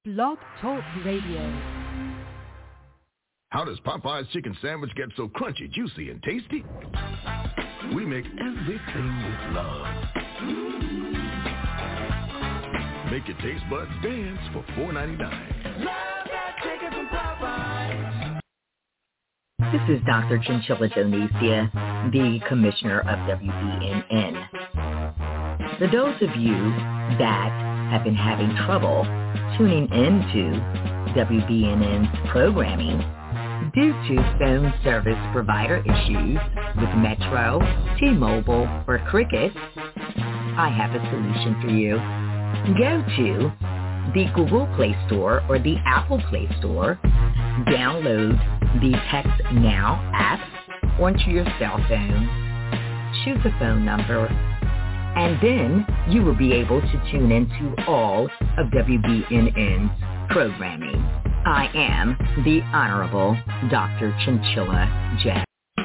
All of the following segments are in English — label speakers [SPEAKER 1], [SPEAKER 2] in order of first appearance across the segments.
[SPEAKER 1] Blog Talk Radio.
[SPEAKER 2] How does Popeye's chicken sandwich get so crunchy, juicy, and tasty? We make everything with love. Make your taste buds dance for $4.99.
[SPEAKER 3] Love that chicken from Popeyes.
[SPEAKER 4] This is Dr. Chinchilla Donesia, the Commissioner of WBNN. For those of you that have been having trouble tuning into WBNN's programming due to phone service provider issues with Metro, T-Mobile, or Cricket, I have a solution for you. Go to the Google Play Store or the Apple Play Store, download the Text Now app onto your cell phone, choose a phone number, and then you will be able to tune into all of WBNN's programming. I am the Honorable Dr. Chinchilla Jack.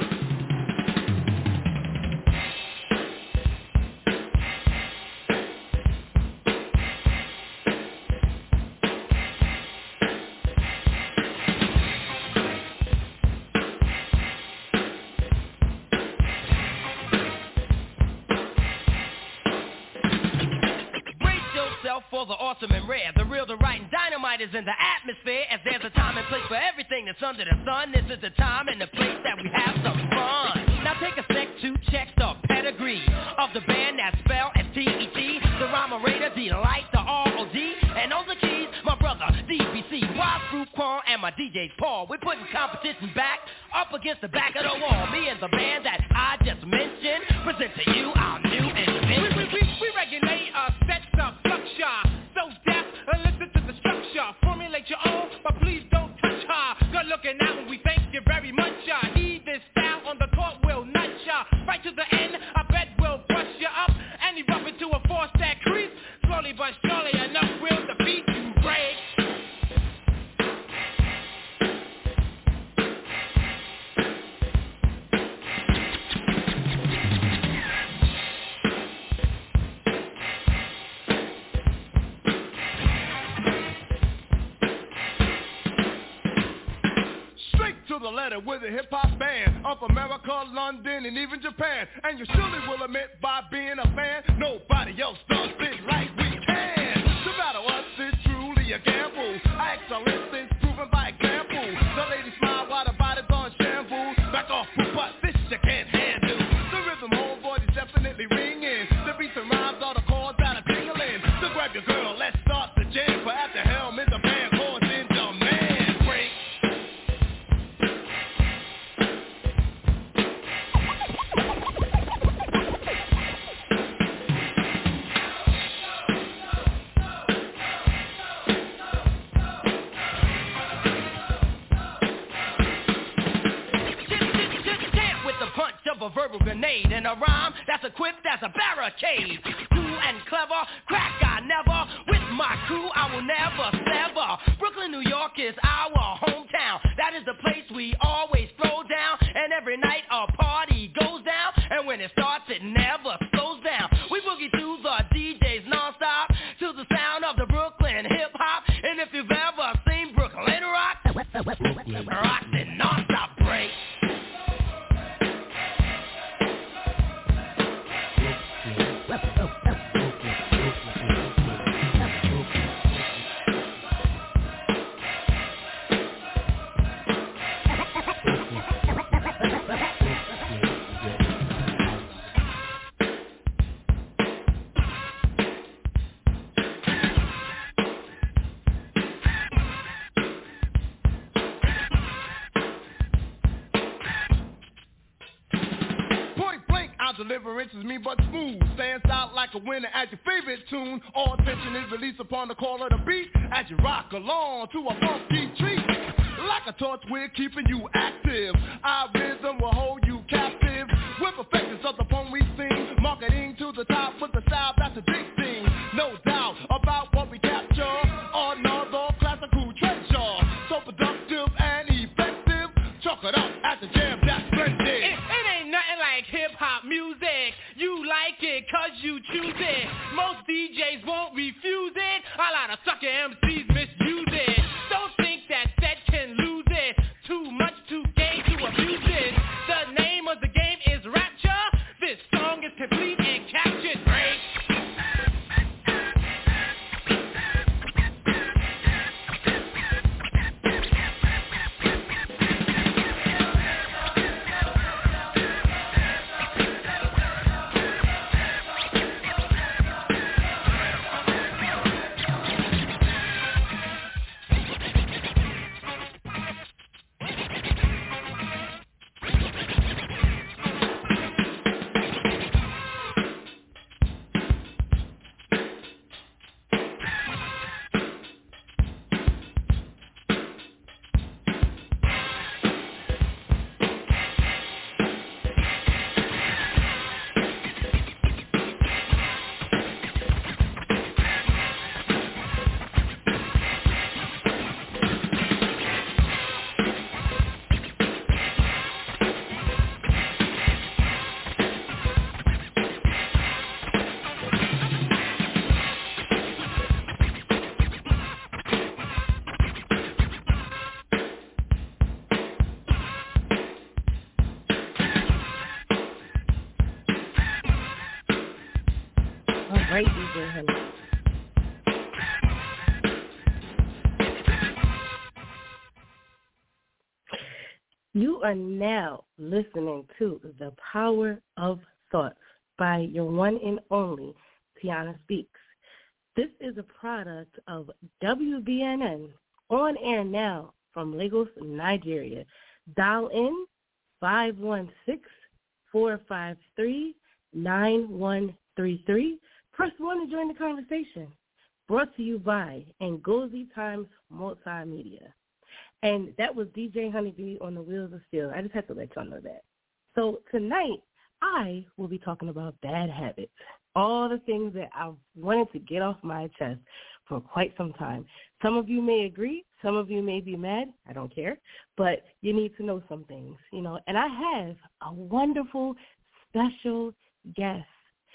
[SPEAKER 5] For the awesome and rare, the real, the right, and dynamite is in the atmosphere. As there's a time and place for everything that's under the sun, this is the time and the place that we have some fun. Now take a sec to check the pedigree of the band that's spelled S-T-E-T, the rhyme-a-rator, delight, the R-O-D, and on the keys, my brother, DBC, Wild Fruit Quan, and my DJ Paul. We're putting competition back up against the back of the wall. Me and the band that I just mentioned present to you our new invention.
[SPEAKER 6] We regulate sets of structure. So deaf, listen to the structure. Formulate your own, but please don't touch her. Good looking out and we thank you very much. Heed this style on the court will nut ya. Right to the end, I bet we'll bust you up. And you bump into a force that creep. Slowly but surely enough will defeat you, break.
[SPEAKER 7] To the letter with a hip-hop band of America, London, and even Japan. And you surely will admit by being a fan, nobody else does it like we can. To battle us is truly a gamble. Our excellence is proven by example. The ladies smile while the body's on shambles. Back off, but this you can't handle. The rhythm, homeboy, is definitely ringing. The beats and rhymes are the chords that are tingling. So grab your girl, let's start the jam. For at the helm in the band, chords in demand. Break.
[SPEAKER 5] A verbal grenade and a rhyme that's equipped as a barricade. Cool and clever, crack I never. With my crew I will never sever. Brooklyn, New York is our hometown. That is the place we always throw down. And every night a party goes down. And when it starts it never slows down. We boogie to the DJs non-stop, to the sound of the Brooklyn hip-hop. And if you've ever seen Brooklyn rock, rock the non-stop break.
[SPEAKER 7] Deliverance is me but smooth. Stands out like a winner at your favorite tune. All attention is released upon the call of the beat as you rock along to a funky treat. Like a torch, we're keeping you active. Our rhythm will hold you captive. We're perfections of the poem we sing. Marketing to the top with the style, that's a big thing. No doubt about what we capture. Another classical treasure. So productive and effective. Chalk it up at the jam, that's splendid.
[SPEAKER 6] It ain't nothing like hip-hop music. You like it cause you choose it. Most DJs won't refuse it. A lot of sucker MCs misuse
[SPEAKER 8] You are now listening to The Power of Thoughts by your one and only Tiana Speaks. This is a product of WBNN, on air now from Lagos, Nigeria. Dial in 516-453-9133. Press 1 to join the conversation. Brought to you by Ngozi Times Multimedia. And that was DJ Honeybee on the Wheels of Steel. I just had to let y'all know that. So tonight, I will be talking about bad habits, all the things that I've wanted to get off my chest for quite some time. Some of you may agree. Some of you may be mad. I don't care. But you need to know some things, you know. And I have a wonderful, special guest,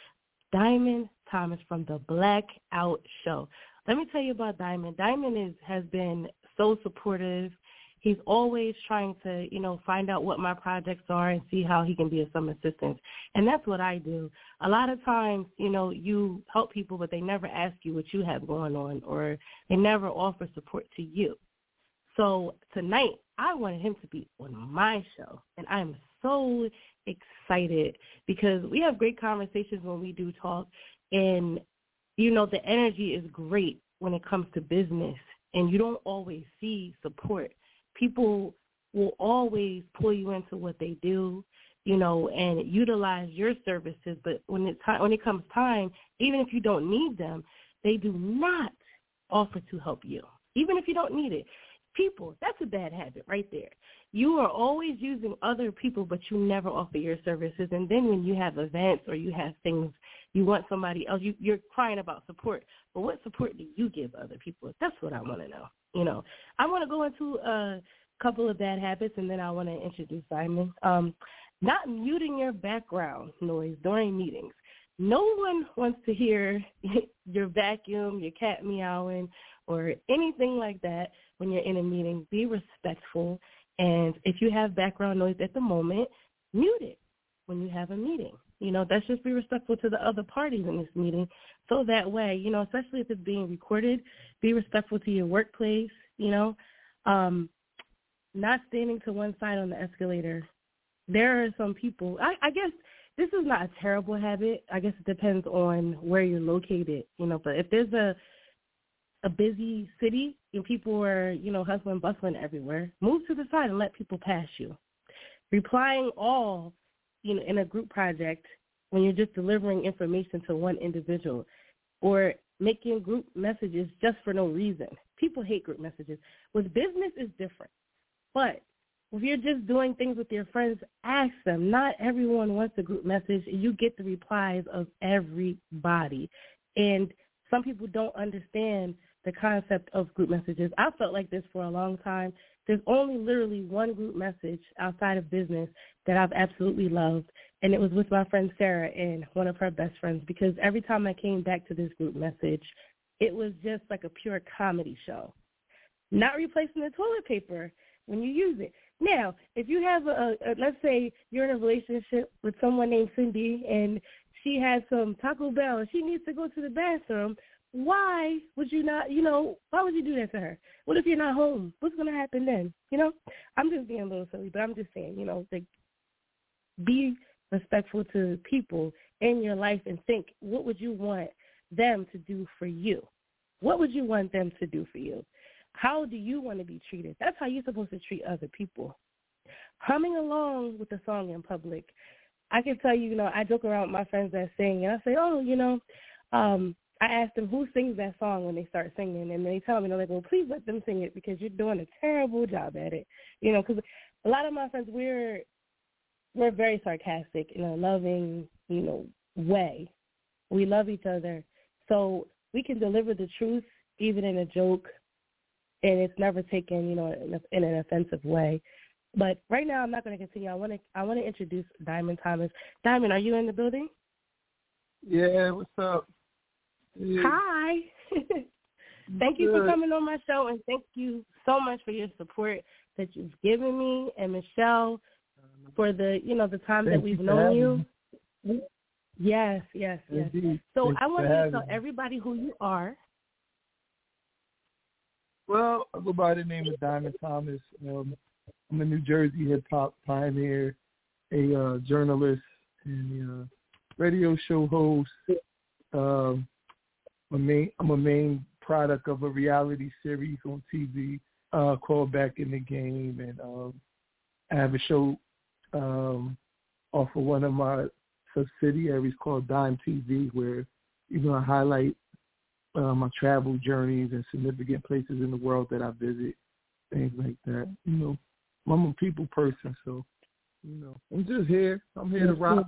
[SPEAKER 8] Diamond Thomas from the Blackout Show. Let me tell you about Diamond. Diamond has been so supportive. He's always trying to, you know, find out what my projects are and see how he can be of some assistance. And that's what I do. A lot of times, you know, you help people, but they never ask you what you have going on, or they never offer support to you. So tonight, I wanted him to be on my show, and I'm so excited because we have great conversations when we do talk, and, you know, the energy is great when it comes to business. And you don't always see support. People will always pull you into what they do, you know, and utilize your services. But when it comes time, even if you don't need them, they do not offer to help you, even if you don't need it. People, that's a bad habit right there. You are always using other people, but you never offer your services. And then when you have events or you have things, you want somebody else, you're crying about support. But what support do you give other people? That's what I want to know. You know, I want to go into a couple of bad habits, and then I want to introduce Simon. Not muting your background noise during meetings. No one wants to hear your vacuum, your cat meowing, or anything like that when you're in a meeting. Be respectful. And if you have background noise at the moment, mute it when you have a meeting. You know, that's just be respectful to the other parties in this meeting. So that way, you know, especially if it's being recorded, be respectful to your workplace, you know. Not standing to one side on the escalator. There are some people, I guess this is not a terrible habit. I guess it depends on where you're located, you know. But if there's a busy city and people are, you know, hustling, bustling everywhere, move to the side and let people pass you. Replying all, you know, in a group project when you're just delivering information to one individual, or making group messages just for no reason. People hate group messages. With business, it's different. But if you're just doing things with your friends, ask them. Not everyone wants a group message. You get the replies of everybody. And some people don't understand the concept of group messages. I felt like this for a long time. There's only literally one group message outside of business that I've absolutely loved, and it was with my friend Sarah and one of her best friends, because every time I came back to this group message, it was just like a pure comedy show. Not replacing the toilet paper when you use it. Now, if you have let's say you're in a relationship with someone named Cindy and she has some Taco Bell and she needs to go to the bathroom, why would you not, you know, why would you do that to her? What if you're not home? What's going to happen then? You know, I'm just being a little silly, but I'm just saying, you know, like, be respectful to people in your life and think, what would you want them to do for you? What would you want them to do for you? How do you want to be treated? That's how you're supposed to treat other people. Humming along with the song in public. I can tell you, you know, I joke around with my friends that sing, and I say, oh, you know, I ask them who sings that song when they start singing, and they tell me, they're like, well, please let them sing it because you're doing a terrible job at it. You know, because a lot of my friends, we're very sarcastic in a loving, you know, way. We love each other. So we can deliver the truth even in a joke, and it's never taken, you know, in an offensive way. But right now, I'm not going to continue. I want to introduce Diamond Thomas. Diamond, are you in the building?
[SPEAKER 9] Yeah, what's up? Yeah.
[SPEAKER 8] Hi. Thank you for coming on my show, and thank you so much for your support that you've given me and Michelle for the, you know, the time that we've known you. Yes.
[SPEAKER 9] Indeed.
[SPEAKER 8] So
[SPEAKER 9] Thanks
[SPEAKER 8] I want you to tell
[SPEAKER 9] me.
[SPEAKER 8] everybody who you are.
[SPEAKER 9] Well, I go by the name of Diamond Thomas. I'm a New Jersey hip hop pioneer, a journalist, and a radio show host. I'm a main product of a reality series on TV called Back in the Game, and I have a show off of one of my subsidiaries called Dime TV, where I highlight my travel journeys and significant places in the world that I visit, things like that. I'm a people person, so I'm just here. I'm here to rock.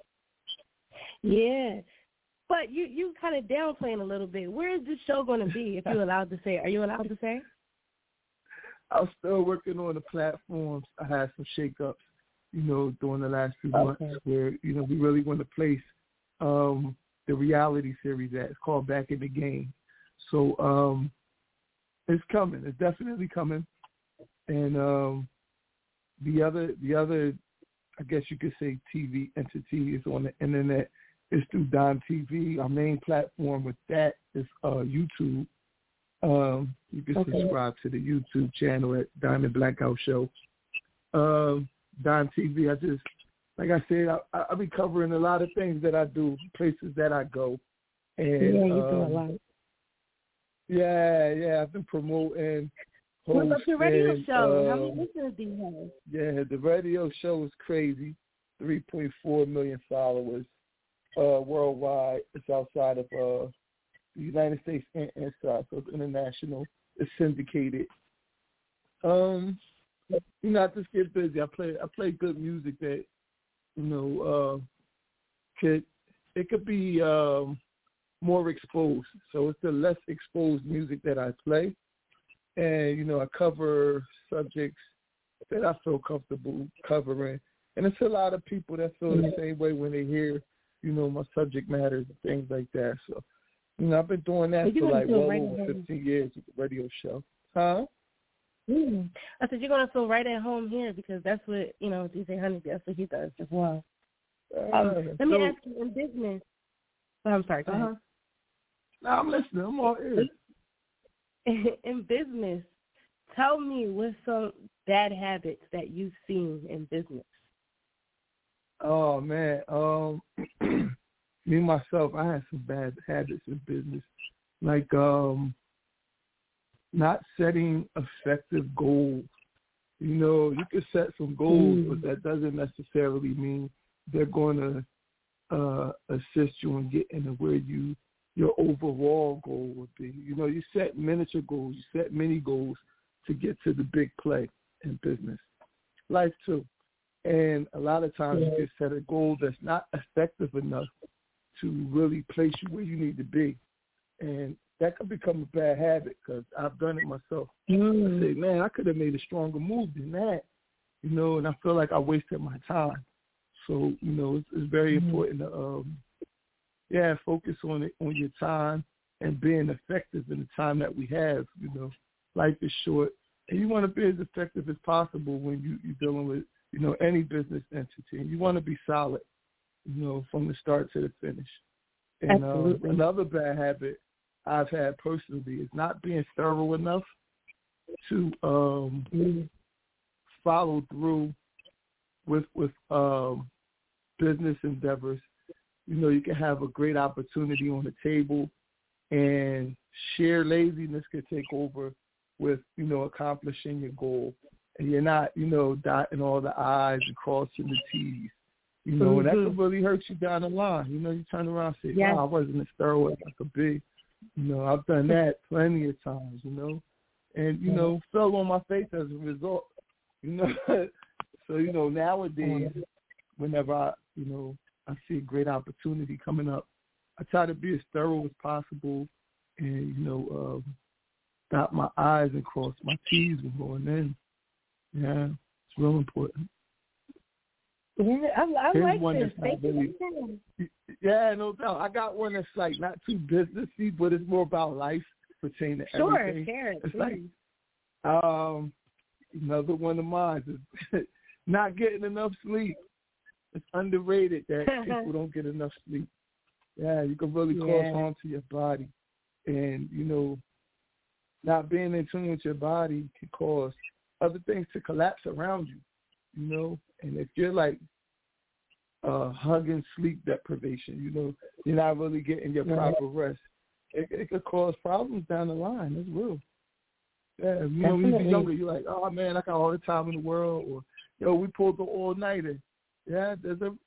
[SPEAKER 8] Yeah. But you kind of downplaying a little bit. Where is this show going to be, if you're allowed to say? Are you allowed to say?
[SPEAKER 9] I'm still working on the platforms. I had some shakeups, during the last few months where, we really want to place the reality series that is called Back in the Game. So it's coming. It's definitely coming. And the other, I guess you could say, TV entity is on the internet. It's through Dime TV. Our main platform with that is YouTube. You can subscribe to the YouTube channel at Diamond Blackout Show. Dime TV, like I said, I be covering a lot of things that I do, places that I go. And,
[SPEAKER 8] you do a lot.
[SPEAKER 9] Yeah, I've been promoting.
[SPEAKER 8] What about your radio show? How many listeners do you have?
[SPEAKER 9] Yeah, the radio show is crazy. 3.4 million followers worldwide. It's outside of the United States and inside, so it's international. It's syndicated. I just get busy. I play good music that could be more exposed. So it's the less exposed music that I play, and I cover subjects that I feel comfortable covering. And it's a lot of people that feel the same way when they hear, my subject matters and things like that. So, I've been doing that for like well over 15 years with the radio show. Huh?
[SPEAKER 8] I said, you're going to feel right at home here because that's what, DJ Honey, that's what he does as well. Let me ask you, in business. Oh, I'm sorry, go ahead.
[SPEAKER 9] No, I'm listening. I'm all ears.
[SPEAKER 8] In business, tell me what's some bad habits that you've seen in business.
[SPEAKER 9] Oh, man. Me, myself, I had some bad habits in business. Like not setting effective goals. You can set some goals, but that doesn't necessarily mean they're going to assist you in getting to where your overall goal would be. You set miniature goals, you set mini goals to get to the big play in business. Life too. And a lot of times you can set a goal that's not effective enough to really place you where you need to be. And that could become a bad habit because I've done it myself. I say, man, I could have made a stronger move than that, and I feel like I wasted my time. So, it's very important to, focus on your time and being effective in the time that we have. Life is short, and you want to be as effective as possible when you're dealing with, any business entity. And you want to be solid, from the start to the finish. And another bad habit I've had personally is not being thorough enough to follow through with business endeavors. You can have a great opportunity on the table, and sheer laziness could take over with, accomplishing your goal. And you're not, dotting all the I's and crossing the T's. And that could really hurt you down the line. You turn around and say, wow, I wasn't as thorough as I could be. I've done that plenty of times, and, fell on my face as a result, So, nowadays, whenever I see a great opportunity coming up, I try to be as thorough as possible and, dot my I's and cross my T's before going in. Yeah, it's real important.
[SPEAKER 8] Yeah, I like this. Thank you.
[SPEAKER 9] Yeah, no doubt. I got one that's like not too businessy, but it's more about life pertaining to everything.
[SPEAKER 8] Sure,
[SPEAKER 9] it's like another one of mine is not getting enough sleep. It's underrated that people don't get enough sleep. Yeah, you can really cause harm to your body, and not being in tune with your body can cause other things to collapse around you, you know. And if you're like hugging sleep deprivation, you know, you're not really getting your proper rest, it could cause problems down the line. It's real. Yeah, you know, when you're younger, you're like, oh man, I got all the time in the world, or yo, we pulled the all-nighter. Yeah, there's a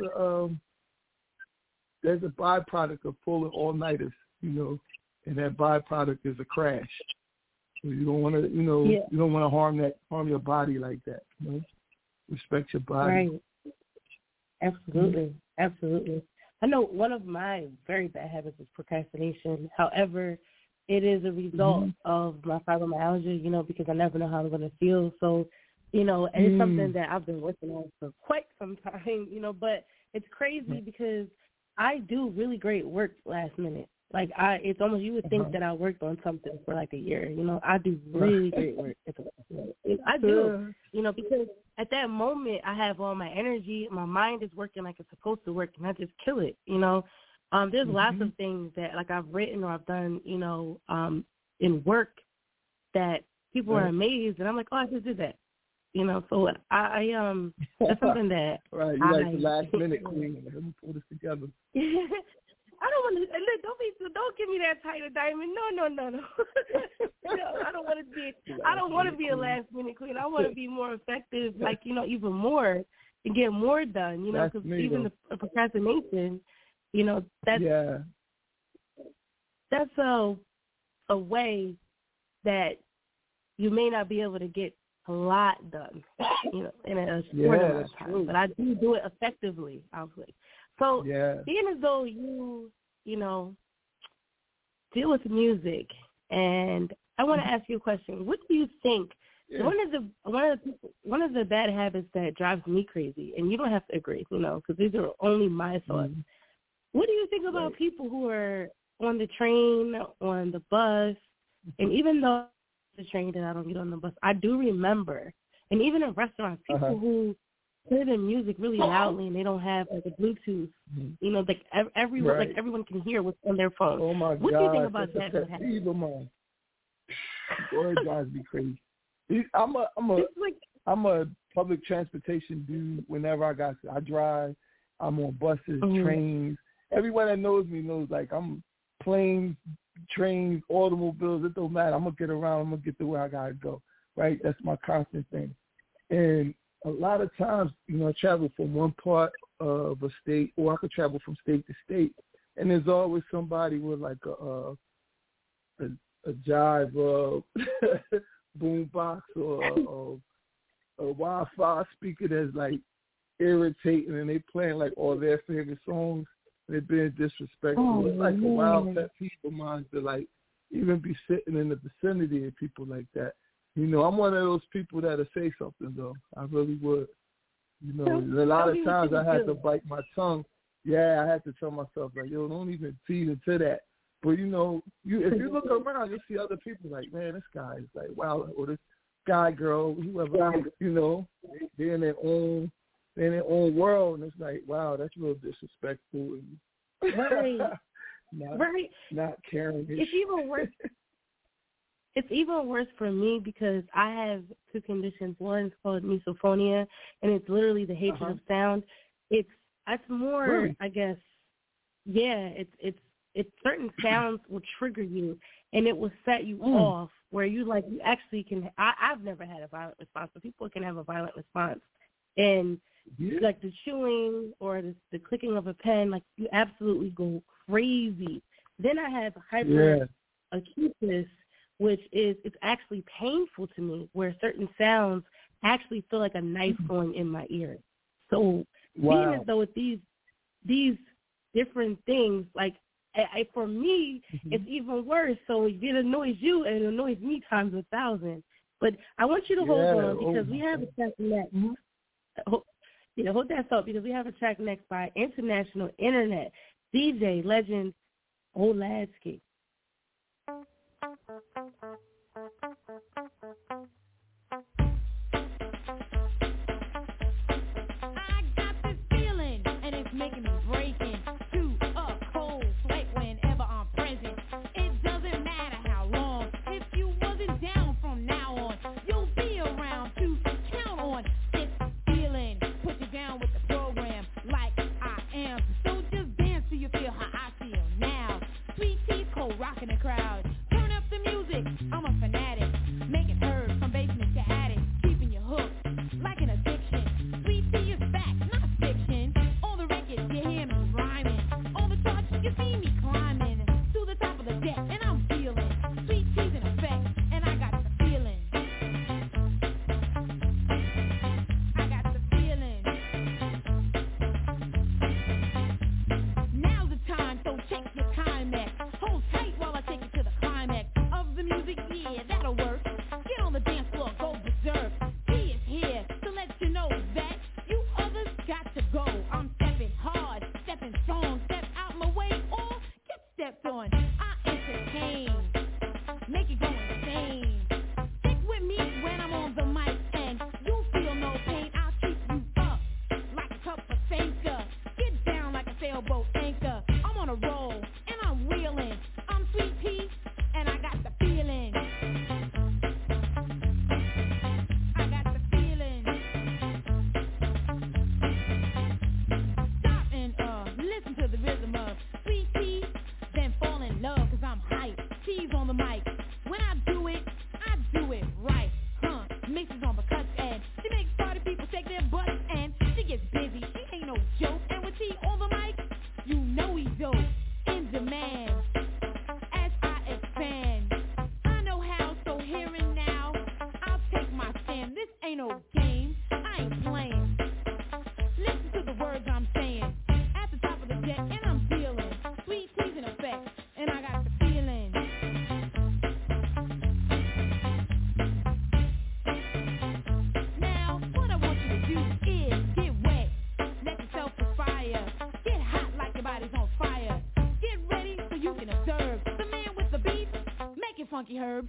[SPEAKER 9] byproduct of pulling all-nighters, you know, and that byproduct is a crash. So you don't want to, you know, you don't want to harm your body like that. You know? Respect your body.
[SPEAKER 8] Right. Absolutely. Absolutely. I know one of my very bad habits is procrastination. However, it is a result of my fibromyalgia, you know, because I never know how I'm going to feel. So, you know, and it's something that I've been working on for quite some time, you know, but it's crazy because I do really great work last minute. Like, it's almost, you would think that I worked on something for like a year, you know. I do really great work. I do, you know, because at that moment I have all my energy, my mind is working like it's supposed to work, and I just kill it, you know. There's lots of things that, like, I've written or I've done, you know, in work that people are amazed, and I'm like, oh, I just did that, you know. So I that's something that
[SPEAKER 9] right. You like the last minute queen. Let me pull this together.
[SPEAKER 8] I don't want to. Don't give me that title, Diamond. No. No, I don't want to be. I don't want to be a last minute queen. I want to be more effective, like, you know, even more and get more done. You know, because even the procrastination, you know, that's a way that you may not be able to get a lot done, you know, in a short amount of time. True. But I do it effectively, obviously. So being as though you know, deal with music, and I want to ask you a question. What do you think? One of the bad habits that drives me crazy, and you don't have to agree, you know, because these are only my thoughts. What do you think about people who are on the train, on the bus, and even though the train that I don't get on the bus, I do remember, and even in restaurants, people who play their music really loudly and they don't have like a Bluetooth, you know, like everyone can hear what's on their phone.
[SPEAKER 9] Oh my God!
[SPEAKER 8] What do you think about that?
[SPEAKER 9] Boy, it drives me crazy. I'm a public transportation dude. Whenever I drive, I'm on buses, trains. Everyone that knows me knows, like, I'm planes, trains, automobiles. It don't matter. I'm gonna get around. I'm gonna get to where I gotta go. Right? That's my constant thing. And a lot of times, you know, I travel from one part of a state, or I could travel from state to state, and there's always somebody with like a jive boombox or a Wi-Fi speaker that's like irritating, and they playing like all their favorite songs. They're being disrespectful. It's like a wild pet peeve of mine to, like, even be sitting in the vicinity of people like that. You know, I'm one of those people that'll say something, though. I really would. You know, a lot of times I had to bite my tongue. Yeah, I had to tell myself, like, yo, don't even feed into that. But, you know, if you look around, you see other people like, man, this guy is like, wow, or this guy, girl, whoever, you know, they're in their own world, and it's like, wow, that's real disrespectful.
[SPEAKER 8] Right.
[SPEAKER 9] Not caring.
[SPEAKER 8] It's even worse. It's even worse for me because I have two conditions. One is called misophonia, and it's literally the hatred of sound. It's more, I guess, it's certain sounds will trigger you, and it will set you off where you actually can. I've never had a violent response, but people can have a violent response, and like the chewing or the clicking of a pen, like, you absolutely go crazy. Then I have hyperacusis, which is, it's actually painful to me, where certain sounds actually feel like a knife going in my ear. So being as though with these different things, like, for me, it's even worse. So it annoys you and it annoys me times 1,000. But I want you to hold on, because we have a track next. Hold that thought, because we have a track next by international internet DJ legend Oladski.
[SPEAKER 10] Making me break into a cold sweat whenever I'm present. It doesn't matter how long. If you wasn't down from now on, you'll be around. funky herb.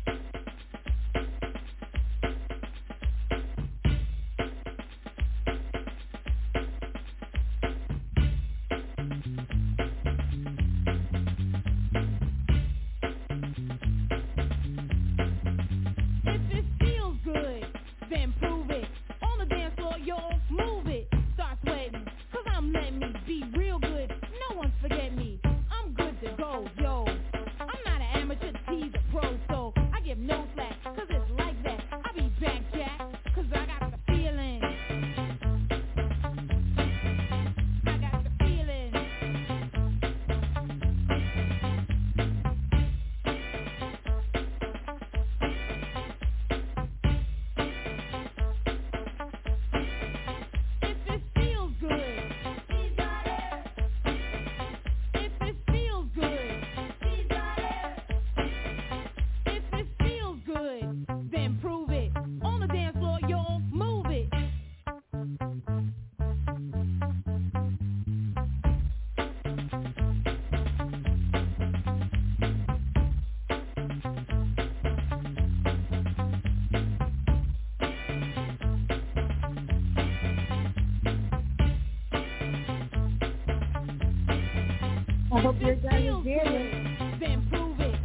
[SPEAKER 8] I hope your guy is jamming.
[SPEAKER 10] Then prove it.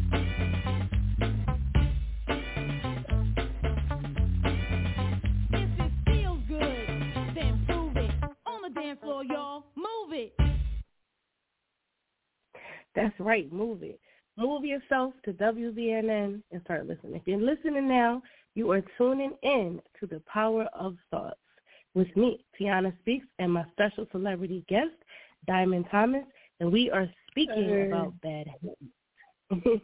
[SPEAKER 10] If it feels good, then prove it. On the dance floor, y'all, move it.
[SPEAKER 8] That's right, move it. Move yourself to WVNN and start listening. If you're listening now, you are tuning in to The Power of Thoughts with me, Tiana Speaks, and my special celebrity guest, Diamond Thomas, and we are speaking about bad habits.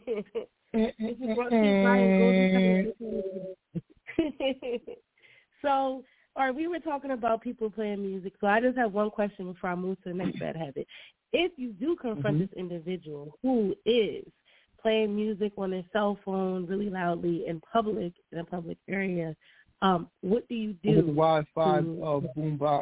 [SPEAKER 8] So, all right, we were talking about people playing music, so I just have one question before I move to the next bad habit. If you do confront this individual who is playing music on their cell phone really loudly in a public area, what do you do?
[SPEAKER 9] With Wi-Fi boombox.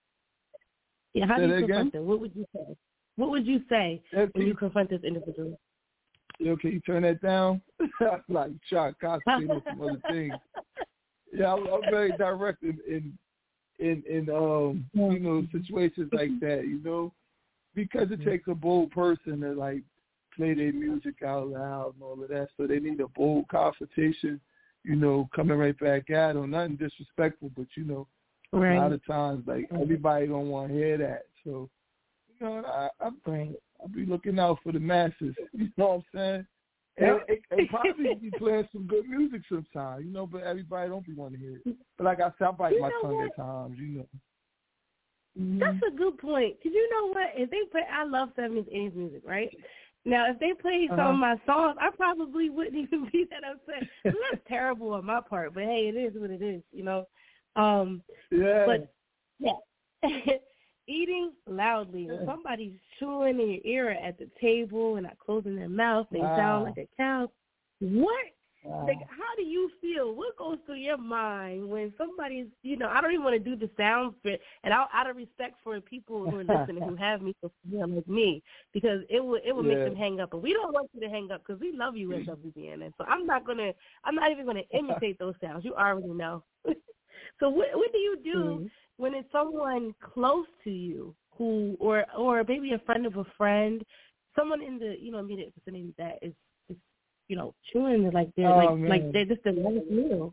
[SPEAKER 8] Yeah, how do you confront them? What would you say? What would you say when you confront this individual?
[SPEAKER 9] Yo, can you turn that down? Like Chuck Cosby and some other things. Yeah, I'm very direct in you know, situations like that, you know, because it takes a bold person to like play their music out loud and all of that. So they need a bold confrontation, you know, coming right back at them. Nothing disrespectful, but you know, a lot of times like everybody don't want to hear that. So you know, I'll be looking out for the masses. You know what I'm saying? And probably be playing some good music sometimes, you know, but everybody don't be wanting to hear it. But like I said, I bite my tongue at times, you know.
[SPEAKER 8] That's a good point. Because you know what? If they play, I love 70s, 80s music, right? Now, if they played some of my songs, I probably wouldn't even be that upset. So that's terrible on my part, but hey, it is what it is, you know. But, yeah. Eating loudly. When somebody's chewing in your ear at the table and not closing their mouth, they sound like a cow. What? Like, how do you feel? What goes through your mind when somebody's, you know, I don't even want to do the sounds bit, and out of respect for people who are listening who have me for like me, because it would make them hang up, and we don't want you to hang up because we love you at WBN, so I'm not even gonna imitate those sounds. You already know. So what do you do when it's someone close to you who, or maybe a friend of a friend, someone in the, you know, immediate vicinity that is you know, chewing like they're like they're just a nice meal.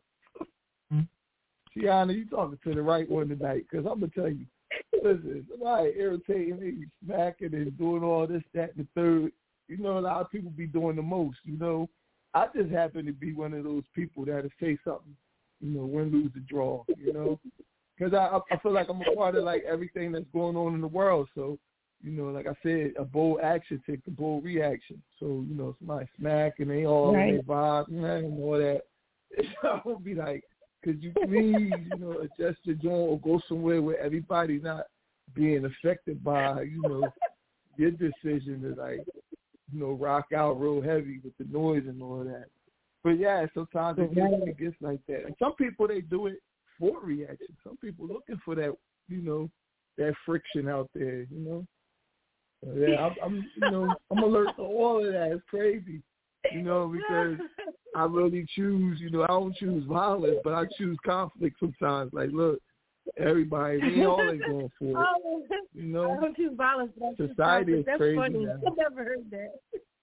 [SPEAKER 9] Tiana, you talking to the right one tonight, because I'm gonna tell you, listen, somebody irritating me, smacking and doing all this, that, and the third. You know, a lot of people be doing the most. You know, I just happen to be one of those people that'll say something, you know, win, lose, or draw. You know, because I feel like I'm a part of like everything that's going on in the world. So, you know, like I said, a bold action takes a bold reaction. So, you know, somebody smack and they all in their vibe and all that. I would be like, could you please, you know, adjust your joint or go somewhere where everybody's not being affected by, you know, your decision to like, you know, rock out real heavy with the noise and all that. But yeah, sometimes it gets like that. And some people, they do it for reaction. Some people looking for that, you know, that friction out there, you know. Yeah, I'm alert to all of that. It's crazy. you know, because I really choose, you know, I don't choose violence, but I choose conflict sometimes. Like, look, everybody, we all ain't going for it. You know?
[SPEAKER 8] I don't choose violence, but I choose
[SPEAKER 9] society is
[SPEAKER 8] conflict. That's
[SPEAKER 9] crazy
[SPEAKER 8] funny.
[SPEAKER 9] now.
[SPEAKER 8] I've never heard that.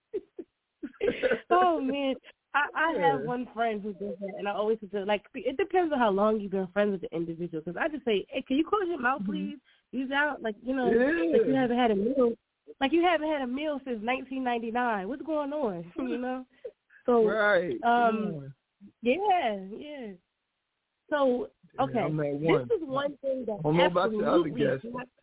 [SPEAKER 8] Oh, man. I have one friend who does that, and I always say, like, it depends on how long you've been friends with the individual. Because I just say, hey, can you close your mouth, please? He's out, like, you know, like you haven't had a meal. Like you haven't had a meal since 1999. What's going on? You know? So,
[SPEAKER 9] right.
[SPEAKER 8] Yeah. So, okay, this is one thing that
[SPEAKER 9] I don't know about the other guests.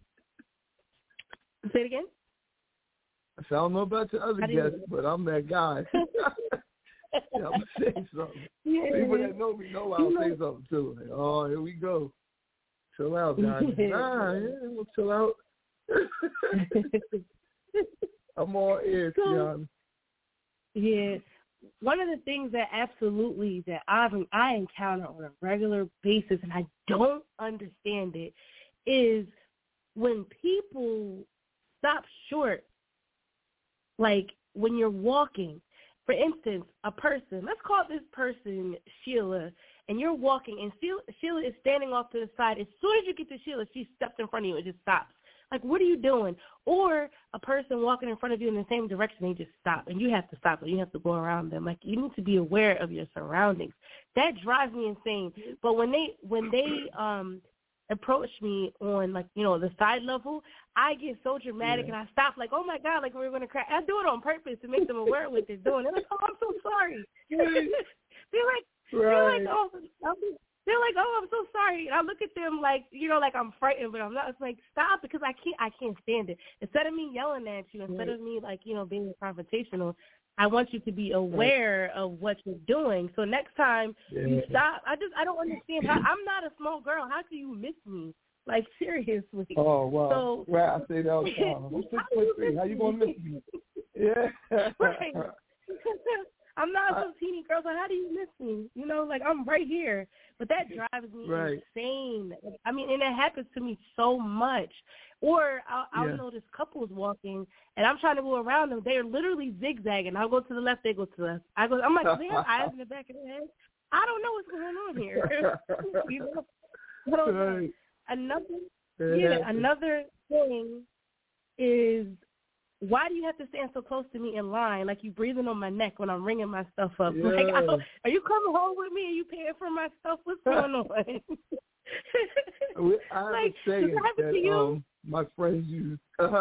[SPEAKER 8] Say it again?
[SPEAKER 9] I said, I don't know about the other guests, but I'm that guy. I'm going to say something. Yeah. People that know me know I'll say something too. Like, oh, here we go. Chill out, guys. We'll chill out. I'm all ears, John.
[SPEAKER 8] Yeah. One of the things that absolutely that I encounter on a regular basis, and I don't understand it, is when people stop short, like when you're walking. For instance, a person, let's call this person Sheila, and you're walking, and Sheila is standing off to the side. As soon as you get to Sheila, she steps in front of you and just stops. Like, what are you doing? Or a person walking in front of you in the same direction, they just stop, and you have to stop, or you have to go around them. Like, you need to be aware of your surroundings. That drives me insane. But when they approach me on, like, you know, the side level, I get so dramatic and I stop, like, oh my God, like we're going to cry. I do it on purpose to make them aware of what they're doing. They're like, oh, I'm so sorry. They're like, oh, I'm so sorry. And I look at them like, you know, like I'm frightened, but I'm not. It's like, stop, because I can't stand it. Instead of me yelling at you, instead of me, like, you know, being confrontational, I want you to be aware of what you're doing. So next time you stop, I don't understand. I'm not a small girl. How can you miss me? Like, seriously.
[SPEAKER 9] Oh, wow.
[SPEAKER 8] So,
[SPEAKER 9] right, I say that all the time. I'm 6'3". How you going to miss me? Yeah.
[SPEAKER 8] Right. I'm not some teeny girl, so how do you miss me? You know, like, I'm right here. But that drives me insane. I mean, and it happens to me so much. Or I'll notice couples walking, and I'm trying to go around them. They're literally zigzagging. I'll go to the left, they go to the left. I'm like, do they have eyes in the back of their head? I don't know what's going on here. You know? So, another thing is, why do you have to stand so close to me in line, like you breathing on my neck when I'm ringing my stuff up?
[SPEAKER 9] Yeah.
[SPEAKER 8] Like, are you coming home with me? Are you paying for my stuff? What's going on?
[SPEAKER 9] I have a saying that my friends use.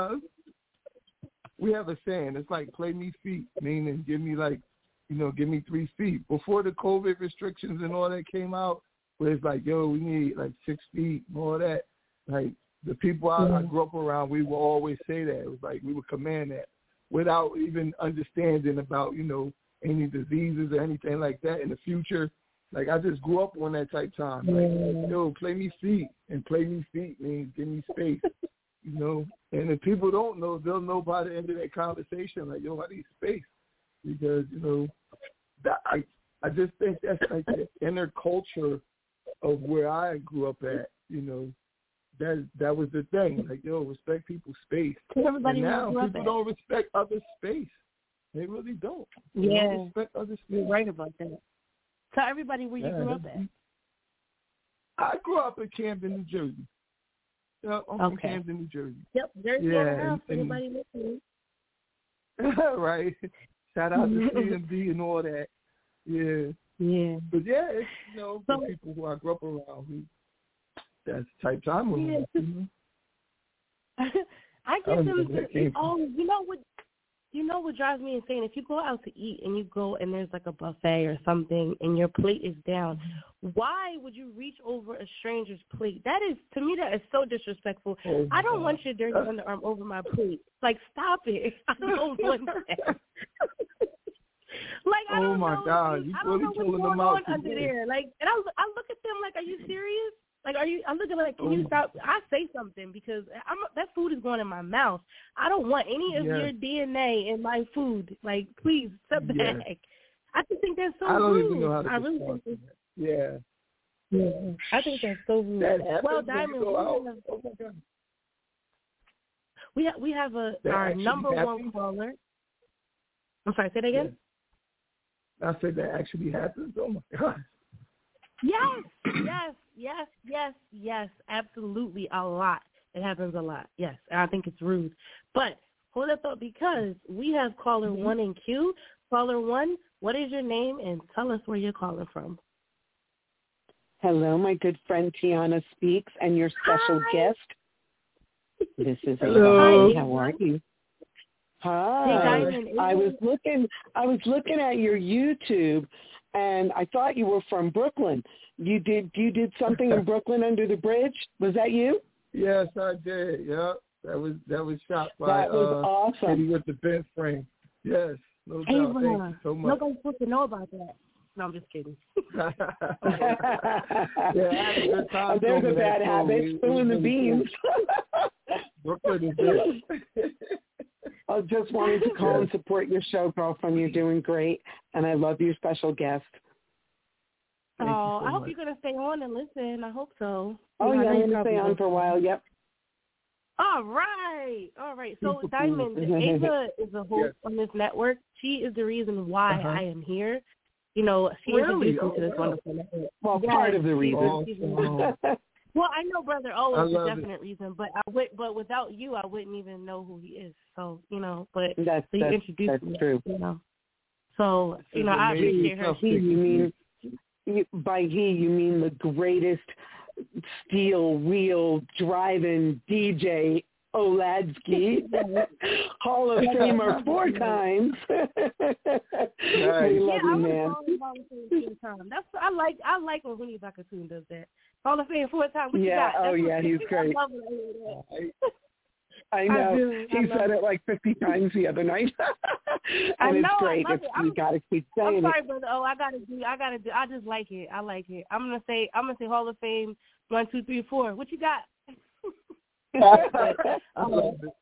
[SPEAKER 9] We have a saying. It's like, play me feet, meaning give me, like, you know, give me 3 feet. Before the COVID restrictions and all that came out, where it's like, yo, we need like 6 feet and all that. Like, the people I grew up around, we would always say that. It was like we would command that without even understanding about, you know, any diseases or anything like that in the future. Like, I just grew up on that type time. Like, yo, play me feet. And play me feet means give me space, you know. And if people don't know, they'll know by the end of that conversation, like, yo, I need space. Because, you know, that, I just think that's like the inner culture of where I grew up at, you know. That was the thing. Like, yo, respect people's space. And now people don't respect other space. They really don't. They don't respect other space.
[SPEAKER 8] You're right about that. Tell everybody where you grew up at.
[SPEAKER 9] I grew up in Camden, New Jersey. Yeah, I'm from Camden, New Jersey.
[SPEAKER 8] Yep, Jersey house. Anybody listening?
[SPEAKER 9] Right. Shout out to CMD and all that. Yeah.
[SPEAKER 8] Yeah.
[SPEAKER 9] But yeah, it's, you know, for people who I grew up around who, that's the type time when
[SPEAKER 8] I get them to, you know what drives me insane? If you go out to eat and you go and there's like a buffet or something and your plate is down, why would you reach over a stranger's plate? That is, to me, that is so disrespectful. I don't want your dirty underarm over my plate. Like, stop it. I don't want that. Like, I don't know.
[SPEAKER 9] God, you really pulling them out
[SPEAKER 8] under there. Like, and I look at them like, are you serious? Like, I'm looking like, can you stop? I say something because that food is going in my mouth. I don't want any of your DNA in my food. Like, please, step back. I just think that's so rude.
[SPEAKER 9] I don't even know how to respond to that. Yeah.
[SPEAKER 8] I think that's so rude.
[SPEAKER 9] That happens
[SPEAKER 8] well,
[SPEAKER 9] when
[SPEAKER 8] Diamond,
[SPEAKER 9] you go out. Oh, my God.
[SPEAKER 8] We have our number one caller. I'm sorry, say that again?
[SPEAKER 9] I said that actually happens. Oh my God.
[SPEAKER 8] Yes, absolutely, a lot. It happens a lot, yes, and I think it's rude. But hold that thought, because we have caller 1 in queue. Caller 1, what is your name, and tell us where you're calling from.
[SPEAKER 11] Hello, my good friend Tiana Speaks, and your special guest. This is
[SPEAKER 9] Hello.
[SPEAKER 11] Ava. How are you? Hi. I was looking at your YouTube, and I thought you were from Brooklyn. You did something in Brooklyn under the bridge. Was that you?
[SPEAKER 9] Yes, I did. Yeah, that was shot by
[SPEAKER 11] that was awesome.
[SPEAKER 9] with the bent frame. Yes, no doubt.
[SPEAKER 8] Ava,
[SPEAKER 9] Thank you so much.
[SPEAKER 8] nobody's supposed to know about that. No, I'm just kidding.
[SPEAKER 9] Yeah, I had a good time.
[SPEAKER 11] There's a bad habit, spilling the beans.
[SPEAKER 9] Brooklyn is it.
[SPEAKER 11] I just wanted to call and support your show, girlfriend. You're doing great, and I love your special guest.
[SPEAKER 9] Thank you so
[SPEAKER 8] I hope
[SPEAKER 9] much.
[SPEAKER 8] you're going to stay on and listen. I hope so.
[SPEAKER 11] Oh, yeah, I'm going to stay on for a while, yep.
[SPEAKER 8] All right. So, Diamond, Ava is a host on this network. She is the reason why I am here. You know, she introduced me to this wonderful network.
[SPEAKER 11] Well, part of the reason.
[SPEAKER 8] Well, I know Brother O is a definite reason, but without you, I wouldn't even know who he is. So, you know, but
[SPEAKER 11] that's
[SPEAKER 8] introduced me.
[SPEAKER 11] True.
[SPEAKER 8] You know, so you know, I appreciate her.
[SPEAKER 11] By he, you mean the greatest steel wheel driving DJ Oladsky, Hall of Famer 4 times. We love you, man.
[SPEAKER 8] I like when Winnie Bakatoon does that. Hall of Fame 4 times. What you got?
[SPEAKER 11] He's great. I know. He said it like 50 times the other night. And it's great. You got to keep saying it.
[SPEAKER 8] I'm sorry, Brother O. I just like it. I like it. I'm gonna say Hall of Fame 1, 2, 3, 4. What you got?
[SPEAKER 9] I love it.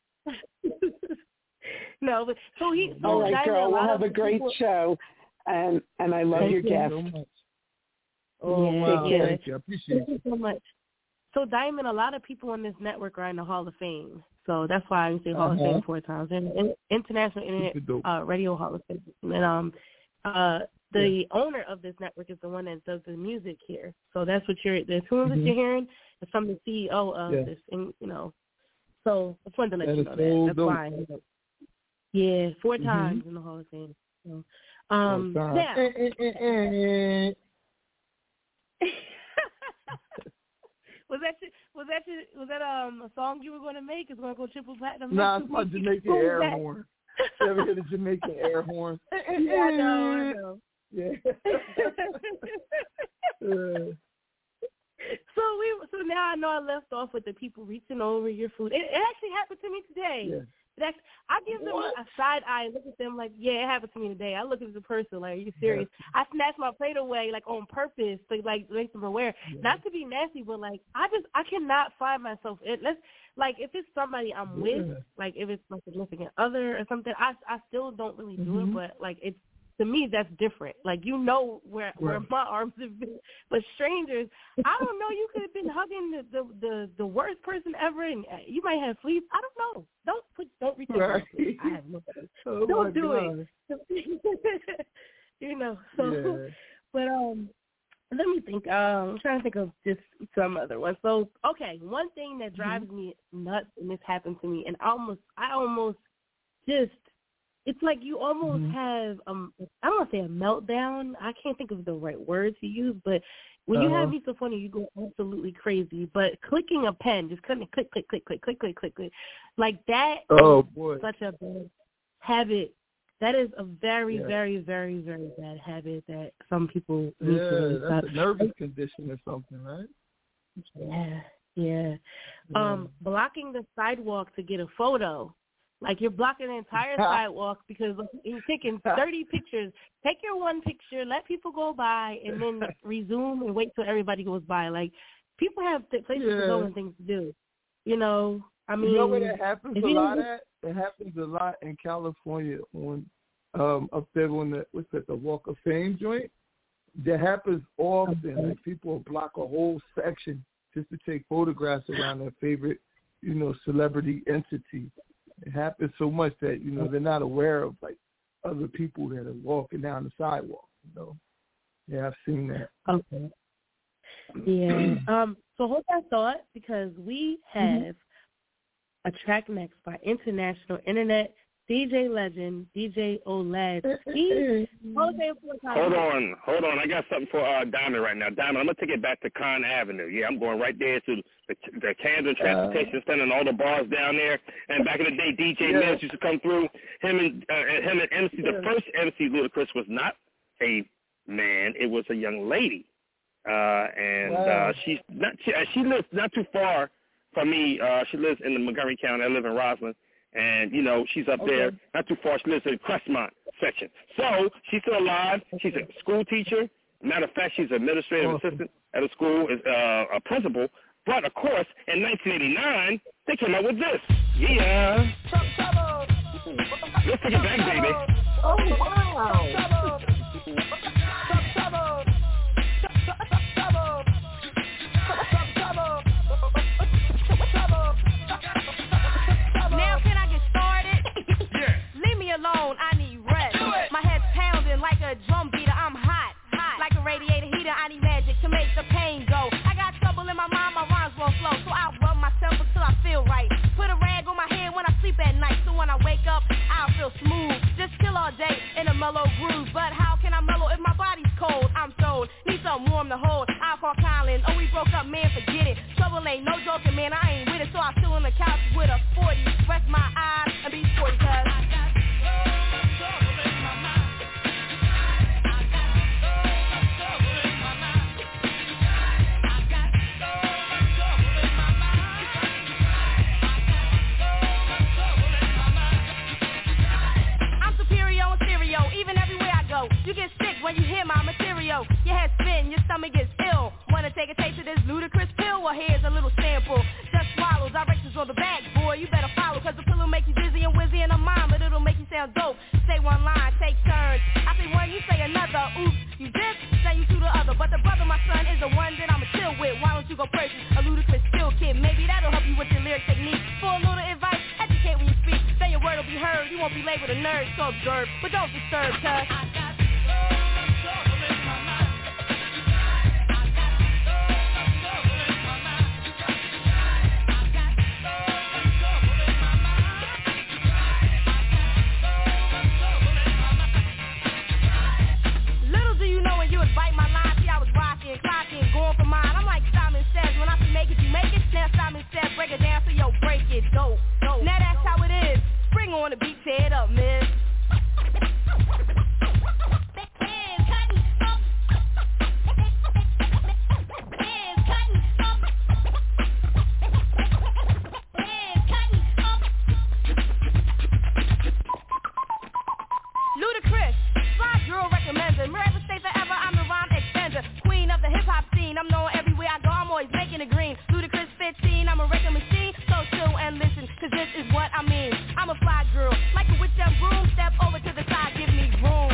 [SPEAKER 8] No, but so he.
[SPEAKER 11] All right, girl. We'll have a great show, and I love your guest.
[SPEAKER 9] So much. Oh, wow. Thank you. I appreciate it.
[SPEAKER 8] Thank you so much. So, Diamond, a lot of people on this network are in the Hall of Fame. So that's why I say Hall of Fame 4 times. And International Internet Radio Hall of Fame. And the owner of this network is the one that does the music here. So that's what the tunes that you're hearing is from the CEO of this. And, you know, so I just wanted to let you know that. That's why. Yeah, 4 times in the Hall of Fame. So, now. Was that a song you were going to make? Is going to go triple platinum?
[SPEAKER 9] Nah, it's my Jamaican air horn. You ever hear the Jamaican air horn?
[SPEAKER 8] Yeah, I know.
[SPEAKER 9] Yeah.
[SPEAKER 8] So now I know I left off with the people reaching over your food. It actually happened to me today.
[SPEAKER 9] Yeah.
[SPEAKER 8] I give them a side eye and look at them like, yeah, it happened to me today. I look at the person like, are you serious? Yeah. I snatched my plate away like on purpose to like make them aware, not to be nasty, but like I cannot find myself. If it's somebody I'm with, like if it's my significant other or something, I still don't really do it, but like it's. To me, that's different. Like, you know where my arms have been. But strangers, I don't know. You could have been hugging the worst person ever, and you might have fleas. I don't know. Don't reach out. I have no idea. Don't do it. You know. So, but let me think. I'm trying to think of just some other one. So, okay, one thing that drives me nuts, and this happened to me, and I almost just. It's like you almost have, I don't want to say a meltdown. I can't think of the right word to use, but when you have me so funny, you go absolutely crazy. But clicking a pen, just click, like that is such a bad habit. That is a very, very, very, very bad habit that some people need to really stop.
[SPEAKER 9] That's a nervous condition or something, right?
[SPEAKER 8] Yeah. Blocking the sidewalk to get a photo. Like you're blocking the entire sidewalk because you're taking 30 pictures. Take your one picture, let people go by, and then resume and wait till everybody goes by. Like people have places to go and things to do. You know, I mean,
[SPEAKER 9] you know where that happens a lot at? It happens a lot in California on up there on the Walk of Fame joint. That happens often. Like people block a whole section just to take photographs around their favorite, celebrity entity. It happens so much that, they're not aware of, like, other people that are walking down the sidewalk. Yeah, I've seen that.
[SPEAKER 8] Okay. Yeah. So hold that thought, because we have a track next by international internet DJ legend, DJ OLED.
[SPEAKER 12] Hold on. I got something for Diamond right now. Diamond, I'm going to take it back to Conn Avenue. Yeah, I'm going right there to the Camden Transportation Center and all the bars down there. And back in the day, DJ Mills used to come through. Him and MC, the first MC Ludacris was not a man. It was a young lady. She lives not too far from me. She lives in the Montgomery County. I live in Roslyn. And, she's up there, not too far. She lives in the Crestmont section. So she's still alive. She's a school teacher. Matter of fact, she's an administrative assistant at a school, a principal. But, of course, in 1989, they came out with this. Yeah. Let's take it back, baby.
[SPEAKER 11] Oh, wow.
[SPEAKER 10] Alone, I need rest. My head's pounding like a drum beater. I'm hot, like a radiator heater. I need magic to make the pain go. I got trouble in my mind, my rhymes won't flow, so I'll rub myself until I feel right. Put a rag on my head when I sleep at night, so when I wake up, I'll feel smooth. Just chill all day in a mellow groove. But how can I mellow if my body's cold? I'm sold, need something warm to hold. I'll call Colin. Oh, we broke up, man, forget it. Trouble ain't no joking, man, I ain't with it. So I chill on the couch with a 40. Rest my eyes and be sporty, cuz you get sick when you hear my material. Your head spin, your stomach gets ill. Wanna take a taste of this Ludacris pill? Well, here's a little sample. Just swallow, directions on the back, boy. You better follow, cause the pill will make you dizzy and wizzy in the mind, but it'll make you sound dope. Say one line, take turns. I say one, you say another. Oops, you this, say you do the other. But the brother, my son, is the one that I'ma chill with. Why don't you go purchase a Ludacris skill kit? Maybe that'll help you with your lyric technique. For a little advice, educate when you speak. Then your word will be heard. You won't be labeled a nerd, so observe, but don't disturb, cuz bite my line, see I was rocking, clocking, going for mine. I'm like Simon Says, when I say make it, you make it. Now Simon Says, break it down, so yo, break it, dope. Now that's how it is. Bring on the beat, tear it up, miss. Ludacris, fly girl recommended. Forever stay forever, I'm the rhyme extender. Queen of the hip-hop scene, I'm known everywhere I go, I'm always making it green. Ludacris 15, I'm a wrecking machine. So chill and listen, cause this is what I mean. I'm a fly girl, like a witch and broom. Step over to the side, give me room.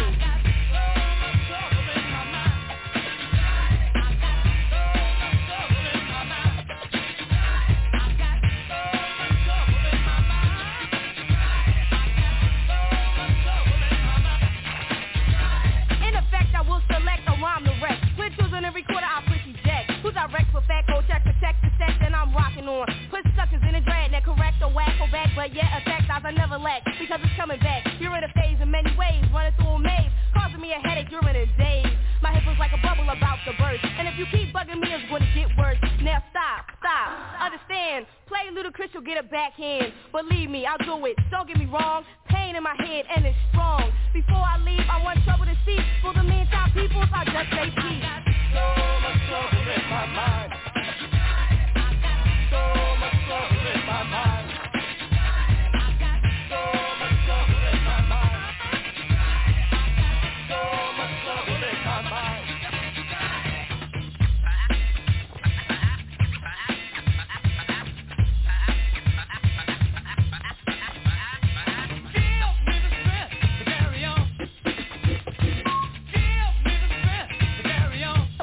[SPEAKER 10] Every quarter I push eject. Who's direct for fact, go check, protect the sex, and I'm rocking on. Put suckers in a drag, that correct or whack or back, but yet attack size I never lack, because it's coming back. You're in a phase in many ways, running through a maze, causing me a headache, you're in a daze. My hip was like a bubble about to burst, and if you keep bugging me, it's going to get worse. Now stop, understand, play Ludacris, you'll get a backhand. Believe me, I'll do it, don't get me wrong, pain in my head and it's strong. Before I leave, I want trouble to see, for the meantime, people, I just say peace.
[SPEAKER 3] So much trouble in my mind. So much trouble in my mind. So much trouble in my mind. So much trouble in my mind. Give me the strength to carry on. Give me the strength to carry on.